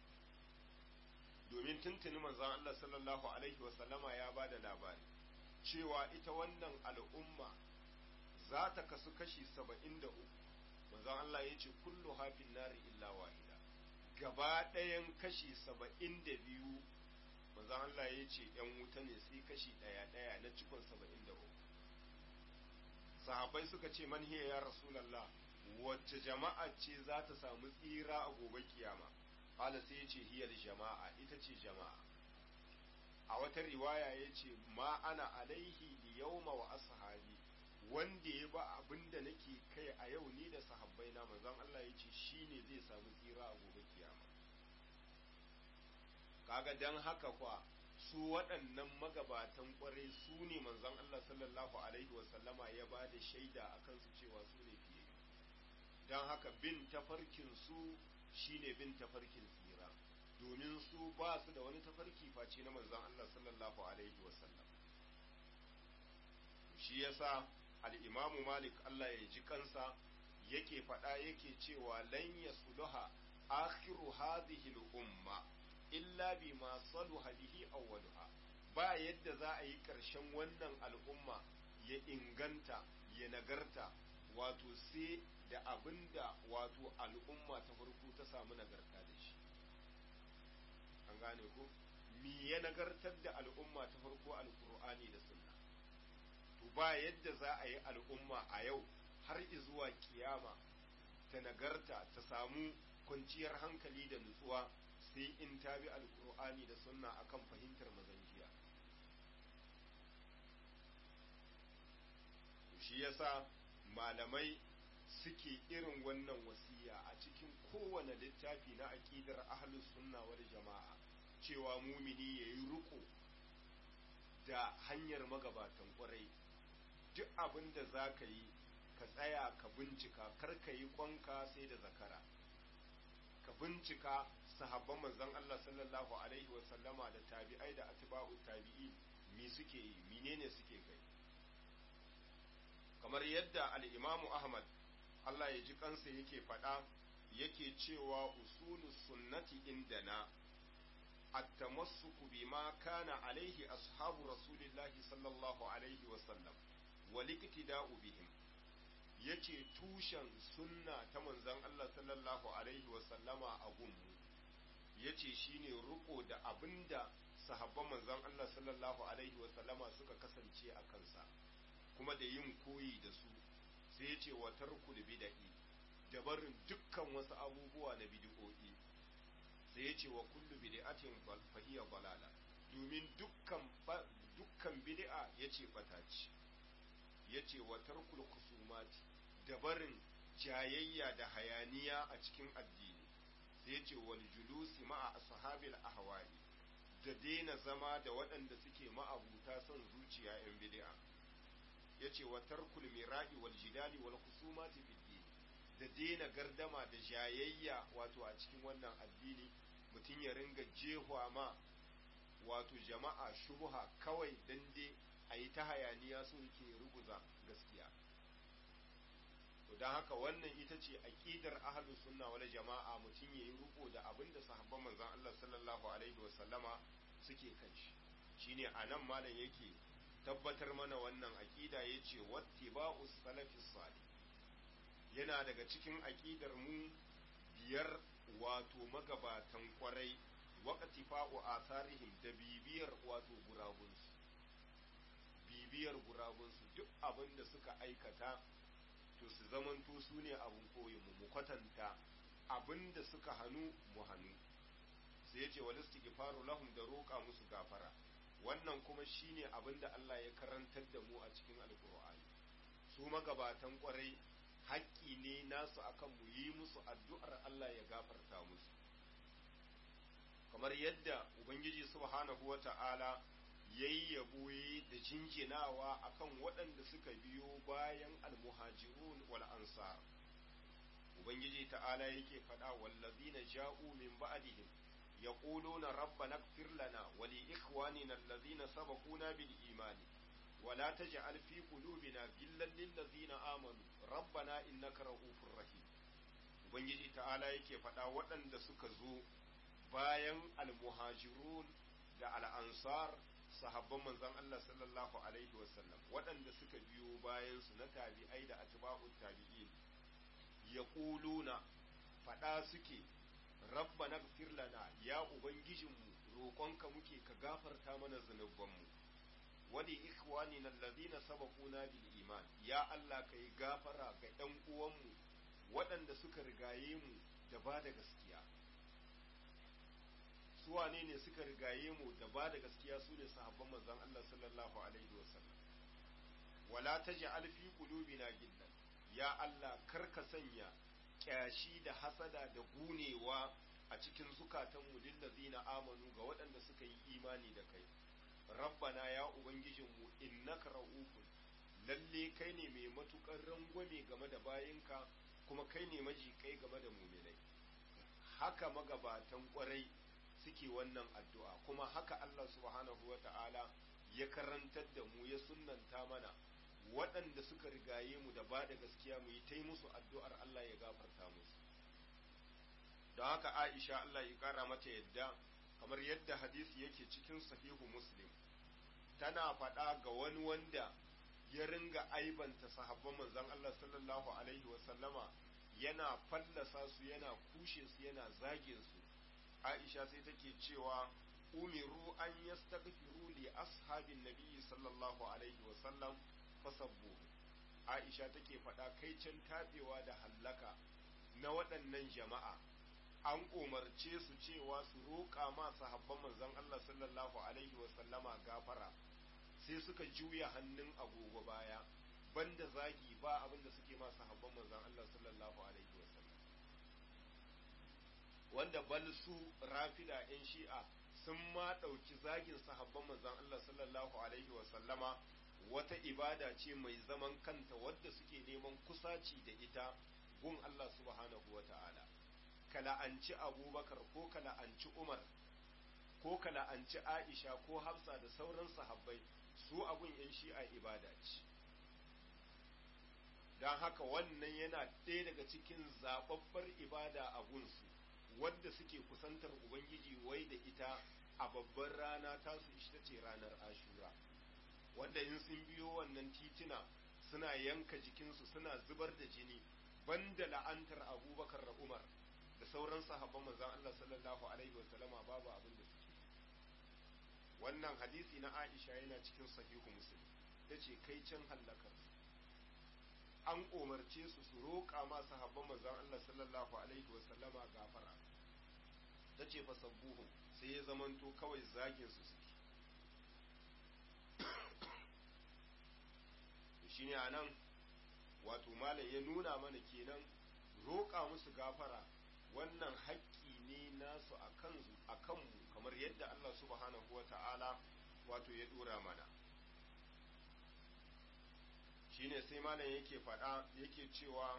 domin tuntuni manzon Allah sallallahu alaihi wasallama ya ba da labari cewa ita wannan al'umma za ta kasu kashi saba'in da uku. manzon Allah ya ce kullu hafin nari illa wahida, gaba ɗayan kashi saba'in da biyu manzon Allah ya ce ‘yan wuta ne sai kashi ɗaya ɗaya na cikon saba'in da uku. sahabbai suka ce man hiya ya rasulallah, wacce jama'a ce za ta samu tsira a gobe kiyama? Kala sai ya ce hiyar jama'a, ita ce jama'a. a wata riwaya ya ce ma ana alaihi yawma wa ashabi, wanda ya ba abin da nake kai a yau ni da sahabbai na, manzon Allah ya ce shine zai samu tsira a gobe kiyama. kaga dan haka kwa su waɗannan magabatan kwarai su ne manzon Allah sallallahu alaihi wasallama ya ba da shaida a kansu cewa su ne fiye. don haka bin tafarkin su shine bin tafarkin tsira, domin su ba su da wani tafarki face na manzon Allah sallallahu alaihi wasallam. shi yasa al-Imam Malik Allah ya ji kansa yake faɗa yake cewa lan yasluha akhiru hadhihi al-umma illa bima saluha bihi awwaluha. ba yadda za a yi ƙarshen wannan al'umma ya inganta ya nagarta, wato sai da abinda wato al'umma ta farko ta samu nagarta da shi. an gane ko mi ya nagartar da al'umma ta farko? alqur'ani da sunna. to ba yadda za a yi al'umma a yau har zuwa kiyama ta nagarta ta samu kwanciyar hankali da nutsuwa sai in ta bi alqur'ani da sunna akan fahimtar mazanjiya. shi shi yasa malamai suke irin wannan wasiya a cikin kowane littafi na aqidar ahlus sunna wal jama'a cewa mumini yayi riko da hanyar magabatan kwarai duk abin da za ka yi ka tsaya ka bincika kar ka yi kwanka sai da zakara ka bincika sahabban manzon Allah sallallahu alaihi wa sallama da tabi'ai da atba'u tabi'i me suke yi menene suke kai kamar yadda al-Imam Ahmad Allah ya ji kansa yake faɗa yake cewa usulus sunnati indana at-tamassuku bima kana alaihi ashabu rasulillahi sallallahu alaihi wa sallam wal iktida'u bihim yace tushen sunna ta manzon Allah sallallahu alaihi wa sallama a gunmu yace shine ruko da abinda sahabban manzon Allah sallallahu alaihi wa sallama suka kasance a kansa kuma da yin koyi da su sai yace wa tarkul bid'i da barin dukkan wasu abubuwa na bid'o'i sai yace wa kullu bid'atin fa hiya dalala domin dukkan dukkan bid'a yace bata ce yace wa tarkul khusumati da barin jayayya da hayaniya a cikin addini sai yace wal julusi ma'a ashabil ahwa'i da daina zama da waɗanda suke ma'abuta son zuciya yan bid'a yace wa tarkul mira'i wal jidali wal khusumati fid din da daina gardama da jayayya wato a cikin wannan addini mutum ya ringa jehwa ma wato jama'a shubha kawai dan dai a yi ta hayaniya so yake ruguza gaskiya to don haka wannan ita ce aqidar ahlus sunna wal jama'a mutum yayi ruko da abin da sahabban manzon Allah sallallahu alaihi wa sallama suke kan shi shine anan malam yake tabbatar mana wannan aqida yace wattiba'us salafis salih yana daga cikin aqidar mu biyar wato magabatan kwarai waqtifa'u atharihim da bibiyar wato gurabunsu bibiyar gurabunsu duk abin da suka aikata to su zamanto su ne abin koyi mu mu kwatanta abin da suka hannu mu hannu sai ya ce wal istighfaru lahum da roƙa musu gafara wannan kuma shine abin da Allah ya karantar da mu a cikin alkur'ani su magabatan kwarai haƙƙi ne nasu akan mu yi musu addu'ar Allah ya gafarta musu kamar yadda ubangiji subhanahu wata'ala yayi yabo da jinjinawa akan waɗanda suka biyo bayan almuhajirun wal ansar ubangiji ta'ala yake faɗa wallazina ja'u min ba'dihim yaquluna rabbana ighfir lana wa li ikhwanina allazina sabaquna bil imani wa la taj'al fi qulubina ghillan lil ladzina amanu rabbana innaka ra'ufur rahim ubangiji ta'ala yake faɗa waɗanda suka zo bayan almuhajirun da al'ansar sahabban manzon Allah sallallahu alaihi wasallam waɗanda suka biyo bayan su na tabi'ai da atba'ut tabi'in yaquluna faɗa suke rabbana ighfir lana ya ubangijinmu roƙonka muke ka gafarta mana zunubanmu wali ikhwanina alladhina sabaquna bil iman ya Allah kai gafara ga ɗan uwanmu waɗanda suka rigaye mu da ba da gaskiya su wane ne suka rigaye mu da ba da gaskiya su ne sahabban manzon Allah sallallahu alaihi wasallam wala taj'al fi qulubina gillan ya Allah karka sanya kyashi da hasada da gunewa a cikin zukatanmu lillazina amanu ga waɗanda suka yi imani da kai rabbana ya ubangijinmu innaka ra'ufun lalle kai ne mai matukar rangwame game da bayinka kuma kai ne maji kai game da muminai haka magabatan kwarai suke wannan addu'a kuma haka Allah subhanahu wa ta'ala ya karantar da mu ya sunnanta mana waɗanda suka rigaye mu da ba da gaskiya mu yi ta musu addu'ar Allah ya gafarta musu don haka Aisha Allah ya ƙara mata yadda kamar yadda hadisi yake cikin sahihu muslim tana faɗa ga wani wanda ya ringa aibanta sahabban manzon Allah sallallahu alaihi wa sallama yana fallasa su yana kushe su yana zagin su Aisha sai take cewa umiru an yastaghfiru li ashabin nabi sallallahu alaihi wa sallam fasabbu Aisha take faɗa kai can tabewa da hallaka na waɗannan jama'a an umarce su cewa su roƙa ma sahabban manzon Allah sallallahu alaihi wa sallama gafara sai suka juya hannun agogo baya banda zagi ba abin da suke ma sahabban manzon Allah sallallahu alaihi wasallam, wanda bal su rafida yan shi'a sun ma ɗauki zagin sahabban manzon Allah sallallahu alaihi wasallama wata ibada ce mai zaman kanta wadda suke neman kusaci da ita gun Allah subhanahu wa ta'ala. Ka la'anci Abubakar ko ka la'anci Umar ko ka la'anci Aisha ko Hafsa da sauran sahabbai, su abun yan shi'a ibada ce. Don haka wannan yana ɗaya daga cikin zababbar ibada a gunsu wadda suke kusantar Ubangiji wai da ita a babbar rana tasu ita ce ranar Ashura, wanda in sun biyo wannan titina suna yanka jikinsu suna zubar da jini, banda la'antar Abubakar da Umar da sauran sahabban manzon Allah sallallahu alaihi wasallama babu abin da suke. Wannan hadisi na Aisha yana cikin sahihu Muslim, tace kai can hallakar an umarce su su roƙa ma sahabban manzon Allah sallallahu alaihi wasallama gafara, tace fa sabbuhu sai ya zamanto kawai zagin su suke. shine anan wato malam ya nuna mana kenan roƙa musu gafara wannan haƙƙi ne nasu a kanmu kamar yadda Allah subhanahu wa ta'ala wato ya dora mana. Shine sai malam yake faɗa yake cewa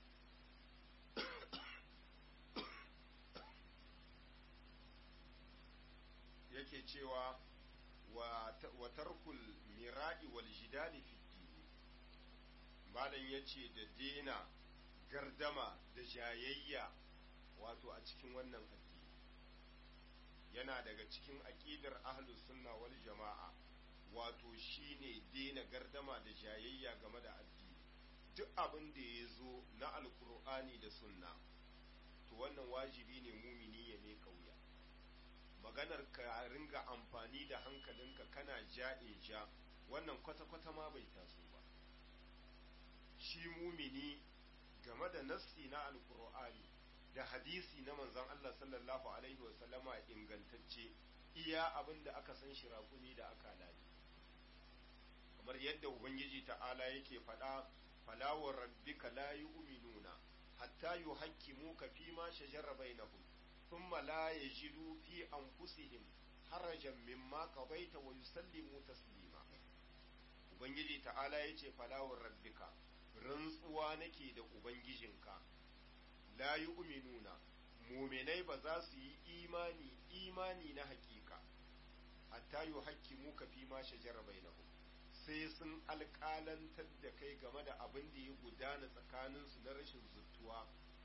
yake cewa wa tarkul mira'i wal jidali fi dini, malam yace da dena gardama da jayayya wato a cikin wannan addini yana daga cikin aqidar ahlus sunna wal jama'a, wato shine dena gardama da jayayya game da addini. Duk abin da ya zo na alkur'ani da sunna to wannan wajibi ne mumini ya ne kauya. Maganar ka ringa amfani da hankalinka kana ja'in ja, wannan kwata-kwata ma bai taso ba. Shi mumini game da nassi na alkur'ani da hadisi na manzon Allah sallallahu alaihi wasallama ingantacce, iya abin da aka san shi raƙumi da aka lani, kamar yadda ubangiji ta'ala yake faɗa falawar rabbika la yu'minuna hatta yuhakkimuka fi ma shajara bainahum thumma la yajidu fi anfusihim harajan mimma qadaita wa yusallimu taslima. Ubangiji ta'ala yace falawar rabbika, rantsuwa nake da ubangijinka, la yu'minuna mu'minai ba za su yi imani imani na hakika hatta yuhakkimuka fi ma shajara bainahum, sai sun alƙalantar da kai game da abin da ya gudana tsakaninsu na rashin zuttuwa.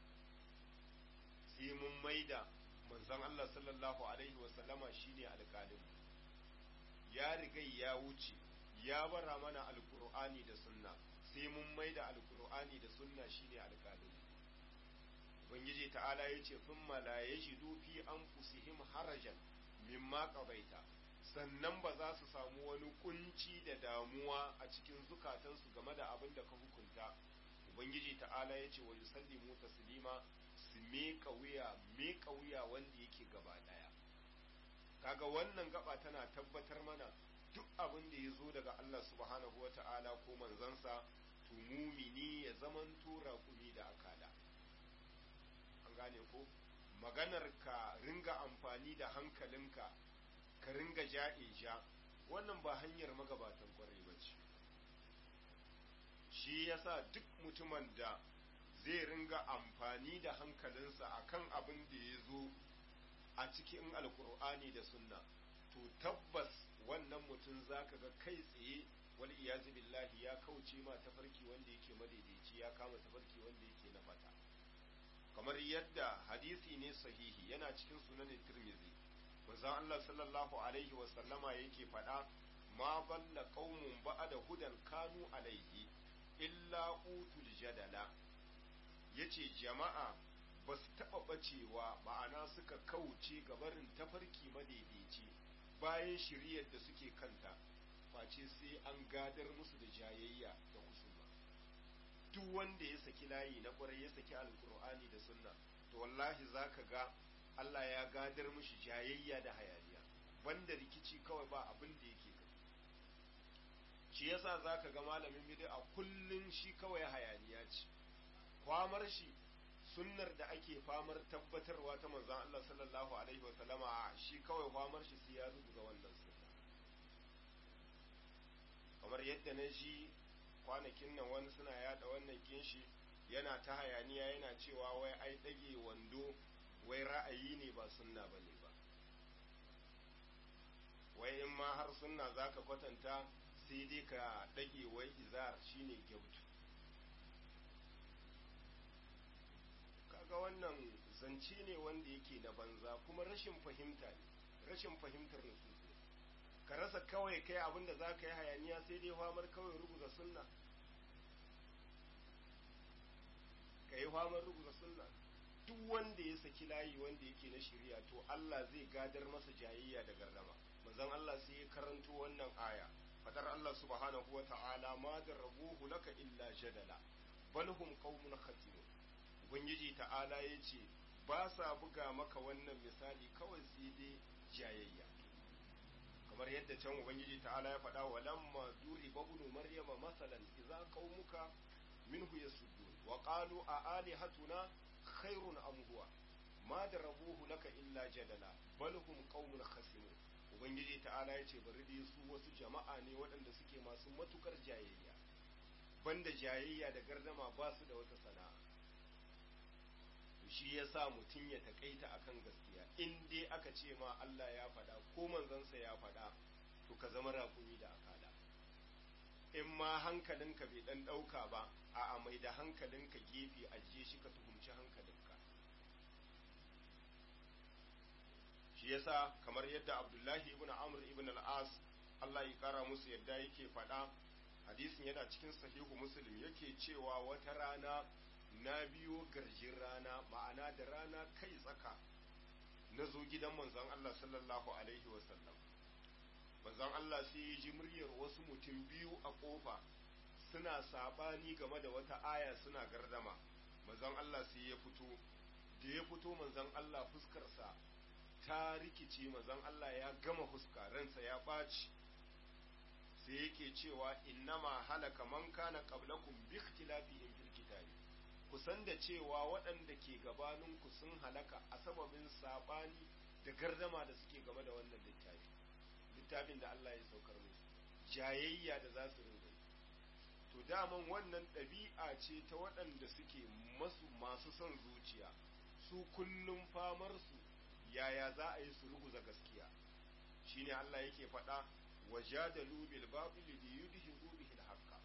Sai mun maida manzon Allah sallallahu alaihi wasallama shine alƙalin, ya riga ya wuce ya bara mana alƙur'ani da sunna, sai mun maida alƙur'ani da sunna shine alƙalin. Ubangiji ta'ala yace thumma la yajidu fi anfusihim harajan mimma qabaita, sannan ba za su samu wani kunci da damuwa a cikin zukatansu game da abin da ka hukunta. Ubangiji ta'ala ya ce wa yusallimu taslima, su meka wuya meka wuya wanda yake gaba daya. Kaga wannan gaba tana tabbatar mana duk abin da ya zo daga Allah subhanahu wa ta'ala ko manzansa, to mumini ya zaman tura kumi da akala. An gane ko? Maganar ka ringa amfani da hankalinka ka ringa ja'in ja, wannan ba hanyar magabatan kwarai ba ce. Shi yasa duk mutumin da zai ringa amfani da hankalinsa akan abin da ya zo a cikin alkur'ani da sunna, to tabbas wannan mutum zaka ga kai tsaye wal iyazu billahi ya kauce ma tafarki wanda yake madaidaici, ya kama tafarki wanda yake na fata. Kamar yadda hadisi ne sahihi yana cikin sunan Tirmidhi, manzon Allah sallallahu alaihi wa sallama yake faɗa, ma balla qaumun ba'da hudan kanu alaihi illa utul jadala, yace jama'a ba su taɓa ɓacewa ma'ana suka kauce gabarin tafarki madaidaici bayan shiriyar da suke kanta face sai an gadar musu da jayayya da husuma. Duk wanda ya saki layi na ƙwarai ya saki alkur'ani da sunna, to wallahi zaka ga Allah ya gadar mushi jayayya da hayaniya, banda rikici kawai ba abin da yake kai. shi yasa zaka ga malamin bid'a kullun shi kawai hayaniya ce kwamar shi sunnar da ake famar tabbatarwa ta manzon Allah sallallahu alaihi wa sallama shi kawai kwamar shi sai ya rubuta wannan sunna kamar yadda na ji kwanakin nan wani suna yada wannan kinshi yana ta hayaniya yana cewa wai ai dage wando wai ra'ayi ne ba sunna bane ba wai in ma har sunna zaka kwatanta sai dai ka dage wai izar shine gyautu kaga wannan zance ne wanda yake na banza kuma rashin fahimta ne rashin fahimtar nusus ne ka rasa kawai kai abinda zaka yi hayaniya sai dai famar kawai rubuta sunna ka yi famar rubuta sunna duk wanda ya saki layi wanda yake na shari'a to Allah zai gadar masa jayayya da gardama manzon Allah sai ya karanto wannan aya fadar Allah subhanahu wa ta'ala ma darabuhu laka illa jadala bal hum qaumun khatimun ubangiji ta'ala yace ba sa buga maka wannan misali kawai sai dai jayayya kamar yadda can ubangiji ta'ala ya faɗa wa lamma duri babnu maryama masalan idza qaumuka minhu yasuddun wa qalu a alihatuna khairun am huwa ma darabuhu laka illa jadala bal hum qaumun khasimun ubangiji ta'ala yace bari dai su wasu jama'a ne waɗanda suke masu matukar jayayya banda jayayya da gardama ba su da wata sana'a shi yasa mutum ya takaita akan gaskiya in dai aka ce ma Allah ya faɗa ko manzansa ya faɗa to ka zama rakumi da akala in ma hankalinka bai dan ɗauka ba a mai da hankalinka gefe ajiye shi ka tuhumci hankalinka shi yasa kamar yadda Abdullahi ibn Amr ibn al-As Allah ya kara musu yadda yake faɗa hadisin yana cikin sahihu Muslim yake cewa wata rana na biyo garjin rana ma'ana da rana kai tsaka na zo gidan manzon Allah sallallahu alaihi wasallam manzon Allah sai ya ji muryar wasu mutum biyu a kofa suna sabani game da wata aya suna gardama manzon Allah sai ya fito da ya fito manzon Allah fuskarsa ta rikice manzon Allah ya gama fuska ransa ya ɓaci sai yake cewa innama halaka man kana qablakum bi ikhtilafihim fil kitabi kusan da cewa waɗanda ke gabaninku sun halaka a sababin saɓani da gardama da suke game da wannan littafi littafin da Allah ya saukar musu jayayya da za su ringa to daman wannan ɗabi'a ce ta waɗanda suke masu masu son zuciya su kullum famar su yaya za a yi su ruguza gaskiya shine Allah yake faɗa wajadalu bil batil liyudhibu bihi al-haqqa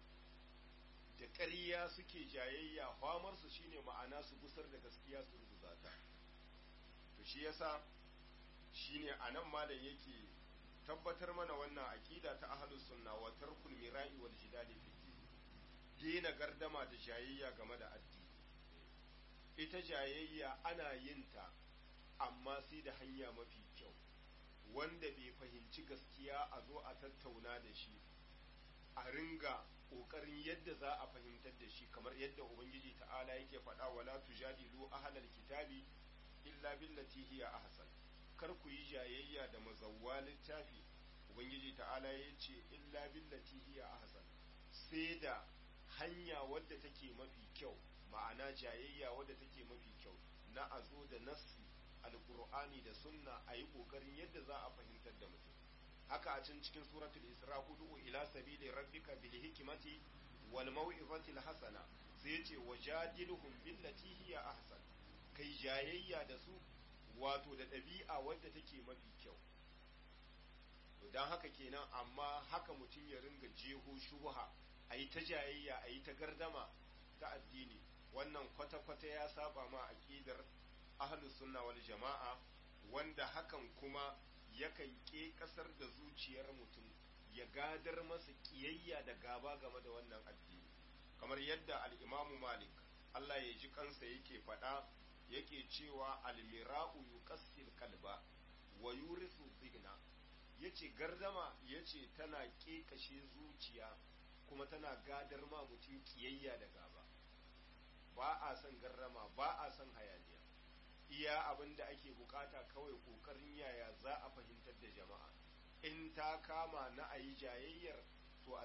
da ƙarya suke jayayya famarsu shine ma'ana su gusar da gaskiya su rubuta ta to shi yasa shine anan malam yake tabbatar mana wannan aqida ta ahlus sunna wa tarkul mira'i wal jidali fi dina gardama da jayayya game da addini ita jayayya ana yin ta amma sai da hanya mafi kyau wanda bai fahimci gaskiya a zo a tattauna da shi a ringa ƙoƙarin yadda za a fahimtar da shi kamar yadda ubangiji ta'ala yake faɗa wala tujadilu ahlal kitabi illa billati hiya ahsan kar ku yi jayayya da mazawwa littafi ubangiji ta'ala yace illa billati hiya ahsan sai da hanya wadda take mafi kyau ma'ana jayayya wadda take mafi kyau na azo da nassi alqur'ani da sunna ayi ƙoƙarin yadda za a fahimtar da mutum haka a can cikin suratul isra hudu ila sabili rabbika bil hikmati wal mau'izati al hasana sai yace wajadilhum billati hiya ahsan kai jayayya da su wato da ɗabi'a wadda take mafi kyau to dan haka kenan amma haka mutum ya ringa jeho shubha ayi ta jayayya ayi ta gardama ta addini wannan kwata-kwata ya saba ma aqidar ahlus sunna wal jama'a wanda hakan kuma yakan ke kasar da zuciyar mutum ya gadar masa kiyayya da gaba game da wannan addini kamar yadda al-Imam Malik Allah ya ji kansa yake faɗa yake cewa al-mira'u yuqassil qalba wa yurisu dhihna yace gardama yace tana kekashe zuciya kuma tana gadar ma mutum kiyayya da gaba ba a son gardama ba a son hayaniya iya abin da ake bukata kawai kokarin yaya za a fahimtar da jama'a in ta kama na ayi jayayyar to a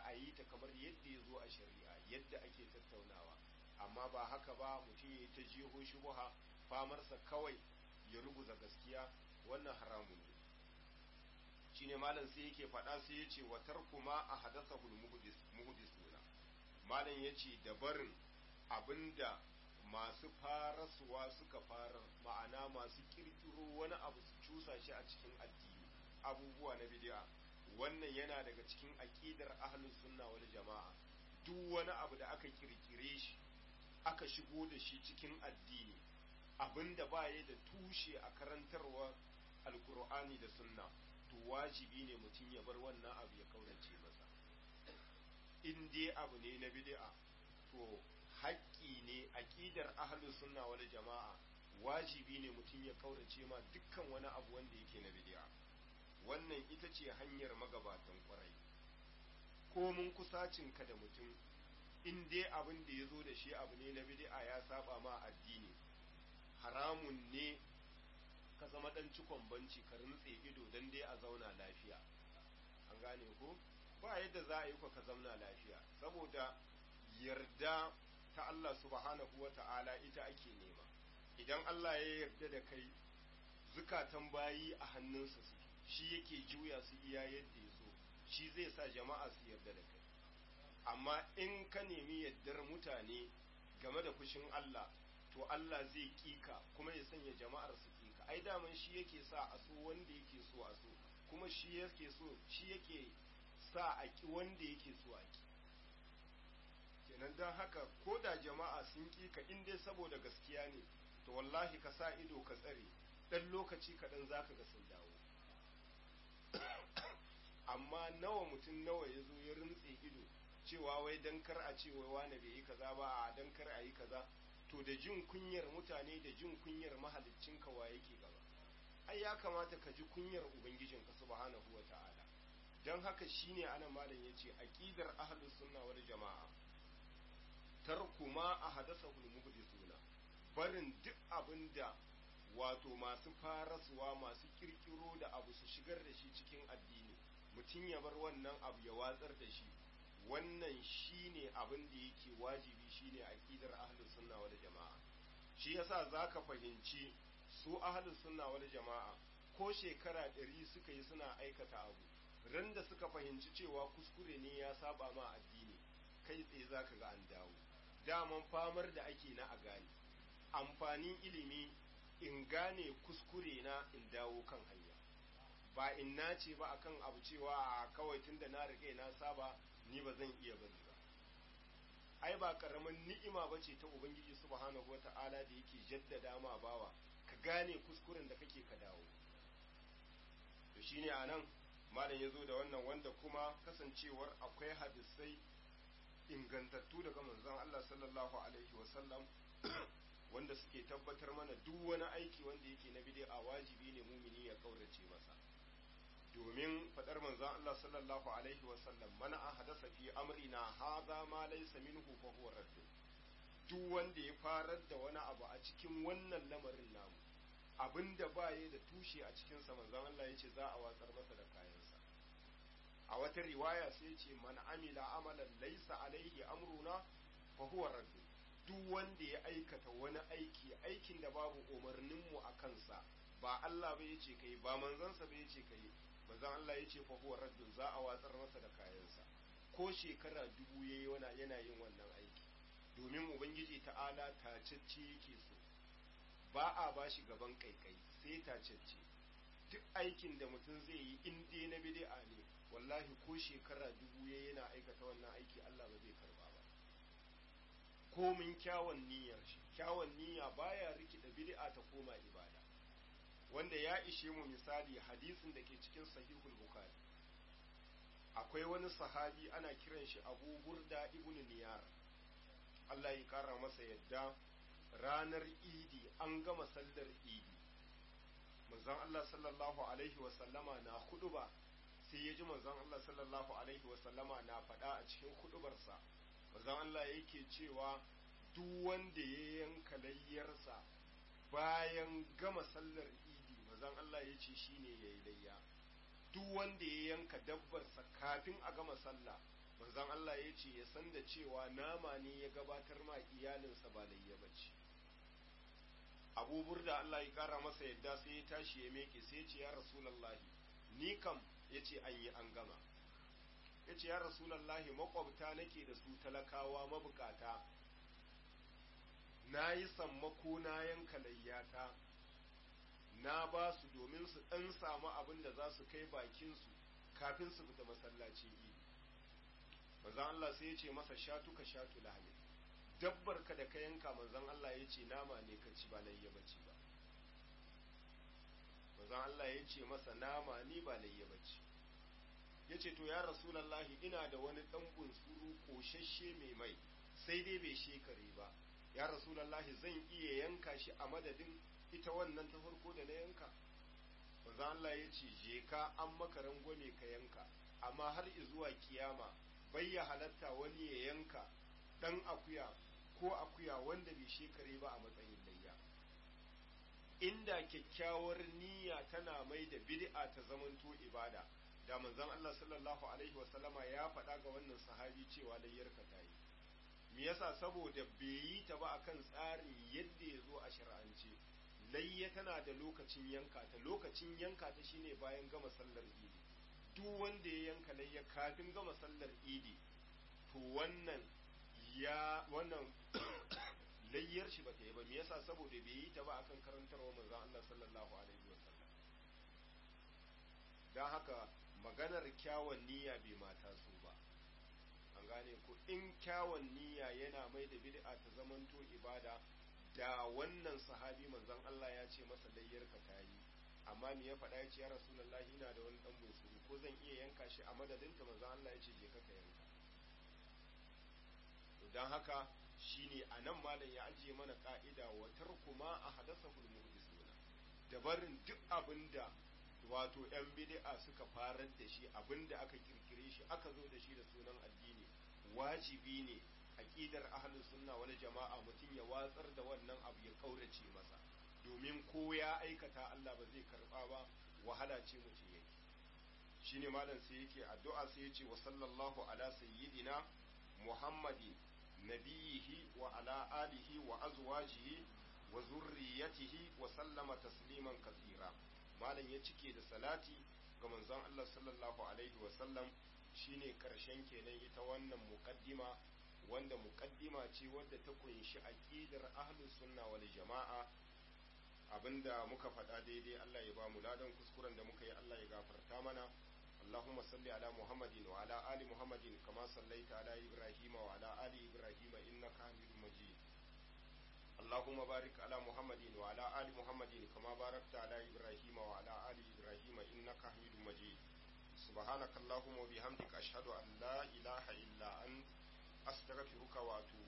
a yi ta kamar yadda ya zo a shari'a yadda ake tattaunawa, amma ba haka ba mutum ya yi ta jeho shubuha famarsa kawai ya ruguza gaskiya, wannan haramun ne. shine malam sai yake faɗa sai ya ce wa tarkuma a hadasahul muhdisuna, malam ya ce da barin abinda masu farasuwa suka fara, ma'ana masu kirkiro wani abu su cusa shi a cikin addini, abubuwa na bid'a, wannan yana daga cikin aqidar ahlus sunna wal jama'a. Duk wani abu da aka kirkire shi aka shigo da shi cikin addini, abinda ba ya da tushe a karantarwa alkur'ani da sunna, to wajibi ne mutum ya bar wannan abu ya kaurace masa. In dai abu ne na bid'a, to haƙƙi ne aqidar ahlus sunna wal jama'a, wajibi ne mutum ya kaurace ma dukkan wani abu wanda yake na bid'a. Wannan ita ce hanyar magabatan ƙwarai. Ko mun kusacinka da mutum, in dai abin da ya zo da shi abu ne na bid'a ya saba ma addini, haramun ne ka zama dan cikon banci ka rintse ido dan dai a zauna lafiya. An gane ko? Ba yadda za a yi ka zauna lafiya, saboda yarda ta Allah subhanahu wa ta'ala ita ake nema. Idan Allah ya yarda da kai, zukatan bayi a hannunsa suke, shi yake juya su iya yadda ya so, shi zai sa jama'a su yarda da kai. Amma in ka nemi yardar mutane game da fushin Allah, to Allah zai kika kuma ya sanya jama'ar su kika. Ai daman shi yake sa a so wanda yake so a so, kuma shi yake so shi yake sa a ki wanda yake so a ki. Kenan don haka ko da jama'a sun kika in dai saboda gaskiya ne, to wallahi ka sa ido ka tsare, dan lokaci kaɗan zaka ga sun dawo. Amma nawa mutum nawa ya zo ya rintse ido cewa wai dan kar a ce wai wani bai yi kaza ba, a dan kar a yi kaza, to da jin kunyar mutane da jin kunyar mahaliccin ka wa yake gaba? Ai ya kamata ka ji kunyar ubangijin ka subhanahu wata'ala. Dan haka shine anan malam yace aqidar ahlus sunna wal jamaa tarku ma ahdathahu muhdithuna, barin duk abinda wato masu farasuwa masu kirkiro da abu su shigar da shi cikin addini, mutum ya bar wannan abu ya watsar da shi. Wannan shine abin da yake wajibi, shine aqidar ahlus sunna wal jamaa. Shi yasa zaka fahimci su ahlus sunna wal jamaa ko shekara ɗari suka yi suna aikata abu, ran da suka fahimci cewa kuskure ne ya saba ma addini, kai tsaye zaka ga an dawo. Daman famar da ake na a gane, amfanin ilimi in gane kuskure na in dawo kan hanya, ba in nace ba akan abu cewa a kawai tunda na rike na saba ni ba zan iya bari ba. Ai ba karamin ni'ima bace ta ubangiji subhanahu wata'ala da yake jaddada ma bawa ka gane kuskuren da kake ka dawo. To shine anan malam yazo da wannan, wanda kuma kasancewar akwai hadisai ingantattu daga manzon Allah sallallahu alaihi wasallam wanda suke tabbatar mana duk wani aiki wanda yake na bid'a wajibi ne mumini ya kaurace masa. Domin fadar manzon Allah sallallahu alaihi wasallam, man ahdatha fi amrina hadha ma laysa minhu fa huwa radd. Duk wanda ya farar da wani abu a cikin wannan lamarin namu, abinda ba ya da tushe a cikin sa, manzon Allah yace za a watsar masa da kayansa. A wata riwaya sai yace man amila amalan laysa alaihi amruna fa huwa radd. Duk wanda ya aikata wani aiki, aikin da babu umarninmu a kansa, ba Allah ba yace kai, ba manzansa ba yace kai, manzon Allah yace fa huwa raddun, za a watsar masa da kayansa. Ko shekara dubu yayi wana yana yin wannan aiki, domin ubangiji ta'ala tacecce yake so, ba a bashi gaban kaikai, sai tacecce. Duk aikin da mutum zai yi in dai na bid'a ne, wallahi ko shekara dubu yayi yana aikata wannan aiki, Allah ba zai karba ba. Komin kyawun niyyar shi, kyawun niyya baya rikida bid'a ta koma ibada, wanda ya ishe mu misali hadisin da ke cikin sahihul bukhari. Akwai wani sahabi ana kiran shi Abu Burda ibn Niyar, Allah ya kara masa yadda. Ranar Idi an gama sallar Idi, manzon Allah sallallahu alaihi wa sallama na huduba, sai ya ji manzon Allah sallallahu alaihi wa sallama na faɗa a cikin hudubarsa, manzon Allah yake cewa duk wanda ya yanka layyarsa bayan gama sallar Idi, manzon Allah ya ce shine yayi layya. Duk wanda ya yanka dabbarsa kafin a gama sallah, manzon Allah ya ce ya san da cewa nama ne ya gabatar ma iyalinsa ba layya bace. Abu Burda Allah ya kara masa yadda sai ya tashi ya meke sai ya ce ya Rasulullahi ni kam ya ce an yi an gama. Ya ce ya Rasulullahi makwabta nake da su talakawa mabukata, na yi sammako na yanka layyata na ba su domin su ɗan samu abin da za su kai bakinsu kafin su fita masallacin idi. Manzon Allah sai ya ce masa shatuka shatu lahmi, dabbar ka da ka yanka manzon Allah ya ce nama ne ka ci ba layya bace ba. Manzon Allah ya ce masa nama ni ba layya bace. Ya ce to ya Rasulullahi ina da wani ɗan bunsuru koshashe mai mai sai dai bai shekare ba, ya Rasulullahi zan iya yanka shi a madadin ita wannan ta farko da na yanka? Manzon Allah ya ce je ka an maka rangwame ka yanka, amma har izuwa kiyama bai ya halatta wani ya yanka ɗan akuya ko akuya wanda bai shekare ba a matsayin layya. Inda kyakkyawar niyya tana mai da bid'a ta zamanto ibada, da manzon Allah sallallahu alaihi wasallama ya faɗa ga wannan sahabi cewa layyarka ta yi. Me yasa? Saboda bai yi ta ba akan tsarin yadda ya zo a shar'ance. Layya tana da lokacin yanka ta, lokacin yanka ta shine bayan gama sallar idi. Duk wanda ya yanka layya kafin gama sallar idi to wannan ya wannan layyar shi ba ta yi ba. Me yasa? Saboda bai yi ta ba akan karantarwa manzon Allah sallallahu alaihi wasallam. Dan haka maganar kyawun niyya bai mata su ba. An gane ko? In kyawun niyya yana mai da bid'a ta zamanto ibada, da wannan sahabi manzon Allah ya ce masa layyarka ta yi, amma me ya faɗa? Ya ce ya Rasulullahi ina da wani ɗan bunsuru ko zan iya yanka shi a madadinta? manzon Allah ya ce je ka yanka. Don haka shine a nan malam ya ajiye mana ka'ida wa tarku ma a hadasahul muhdisuna, da barin duk abinda wato yan bid'a suka farar da shi, abinda aka kirkire shi aka zo da shi da sunan addini, wajibi ne aqidar ahlus sunna wal jama'a mutum ya watsar da wannan abu ya kaurace masa, domin ko ya aikata Allah ba zai karba ba, wahala ce mutum yake. Shine malam sai yake addu'a sai ya ce wa sallallahu ala sayyidina Muhammadin nabiyihi wa ala alihi wa azwajihi wa zurriyatihi wa sallama tasliman kathira. Malam ya cike da salati ga manzon Allah sallallahu alaihi wa sallam. Shine karshen kenan ita wannan muqaddima, wanda muqaddima ce wadda ta kunshi aqidar ahlus sunna wal jama'a. Abinda muka faɗa daidai Allah ya ba mu ladan, kuskuren da muka yi Allah ya gafarta mana. اللهم صل على محمد وعلى آل محمد كما صليت على إبراهيم وعلى آل إبراهيم إنك حميد مجيد. اللهم بارك على محمد وعلى آل محمد كما باركت على إبراهيم وعلى آل إبراهيم إنك حميد مجيد. سبحانك اللهم وبحمدك أشهد أن لا إله إلا أنت أستغفرك وأتوب